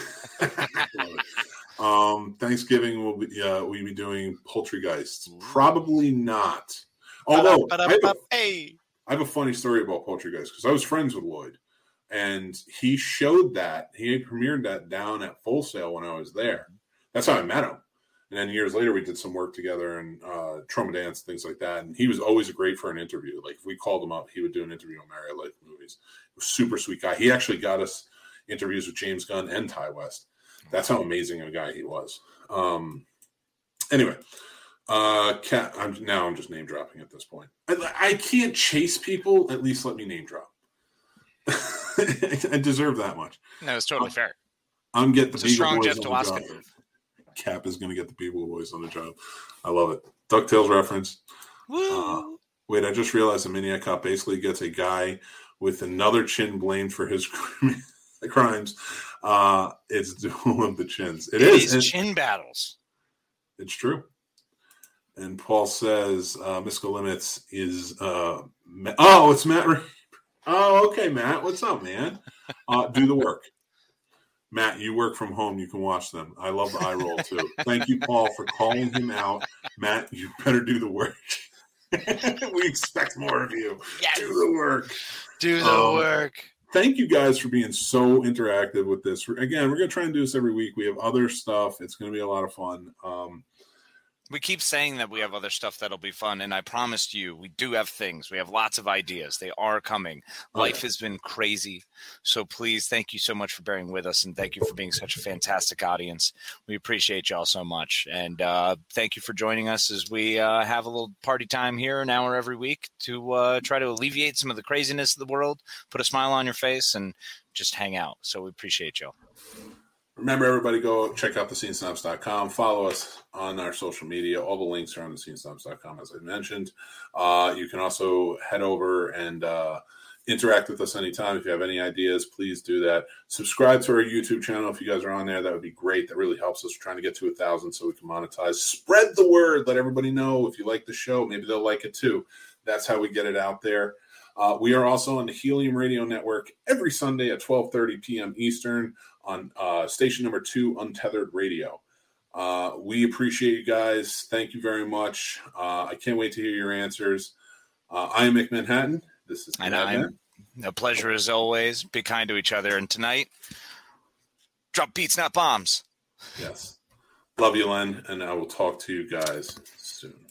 um, Thanksgiving will be uh, we be doing Poultrygeist. Probably not. Although I have, a, Hey. I have a funny story about Poultrygeist because I was friends with Lloyd, and he showed that he had premiered that down at Full Sail when I was there. That's how I met him. And then years later, we did some work together and uh, Trauma Dance, things like that. And he was always great for an interview. Like if we called him up, he would do an interview on Marriott Life Movies. He was a super sweet guy. He actually got us interviews with James Gunn and Ty West. That's how amazing a guy he was. Um, anyway, uh, Cat, I'm, now I'm just name dropping at this point. I, I can't chase people. At least let me name drop. I deserve that much. No, it's totally Um, fair. I'm getting the It's a Beagle strong Boys Jeff on the Dwoskin job. move. Cap is going to get the Beagle Boys on the job. I love it. DuckTales reference. Woo. Uh, wait, I just realized the Maniac Cop basically gets a guy with another chin blamed for his crimes. Uh, it's Duel of the Chins. It is. These and chin battles. it's true. And Paul says uh, Mystical Limits is. Uh, Ma- oh, it's Matt. Re- oh, okay, Matt. What's up, man? Uh, do the work. Matt, you work from home. You can watch them. I love the eye roll, too. Thank you, Paul, for calling him out. Matt, you better do the work. We expect more of you. Yes. Do the work. Do the Um, work. Thank you guys for being so interactive with this. Again, we're going to try and do this every week. We have other stuff. It's going to be a lot of fun. Um, We keep saying that we have other stuff that'll be fun, and I promised you we do have things. We have lots of ideas. They are coming. Oh, Life yeah. has been crazy. So please, thank you so much for bearing with us, and thank you for being such a fantastic audience. We appreciate y'all so much. And uh, thank you for joining us as we uh, have a little party time here, an hour every week, to uh, try to alleviate some of the craziness of the world, put a smile on your face, and just hang out. So we appreciate y'all. Remember, everybody, go check out the scene snobs dot com. Follow us on our social media. All the links are on the scene snobs dot com, as I mentioned. Uh, you can also head over and uh, interact with us anytime. If you have any ideas, please do that. Subscribe to our YouTube channel if you guys are on there. That would be great. That really helps us. We're trying to get to a thousand so we can monetize. Spread the word. Let everybody know if you like the show. Maybe they'll like it too. That's how we get it out there. Uh, we are also on the Helium Radio Network every Sunday at twelve thirty p.m. Eastern on uh, station number two, Untethered Radio. Uh, we appreciate you guys. Thank you very much. Uh, I can't wait to hear your answers. Uh, I am Mick Manhattan. This is and I'm a pleasure as always. Be kind to each other. And tonight, drop beats, not bombs. Yes. Love you, Len, and I will talk to you guys soon.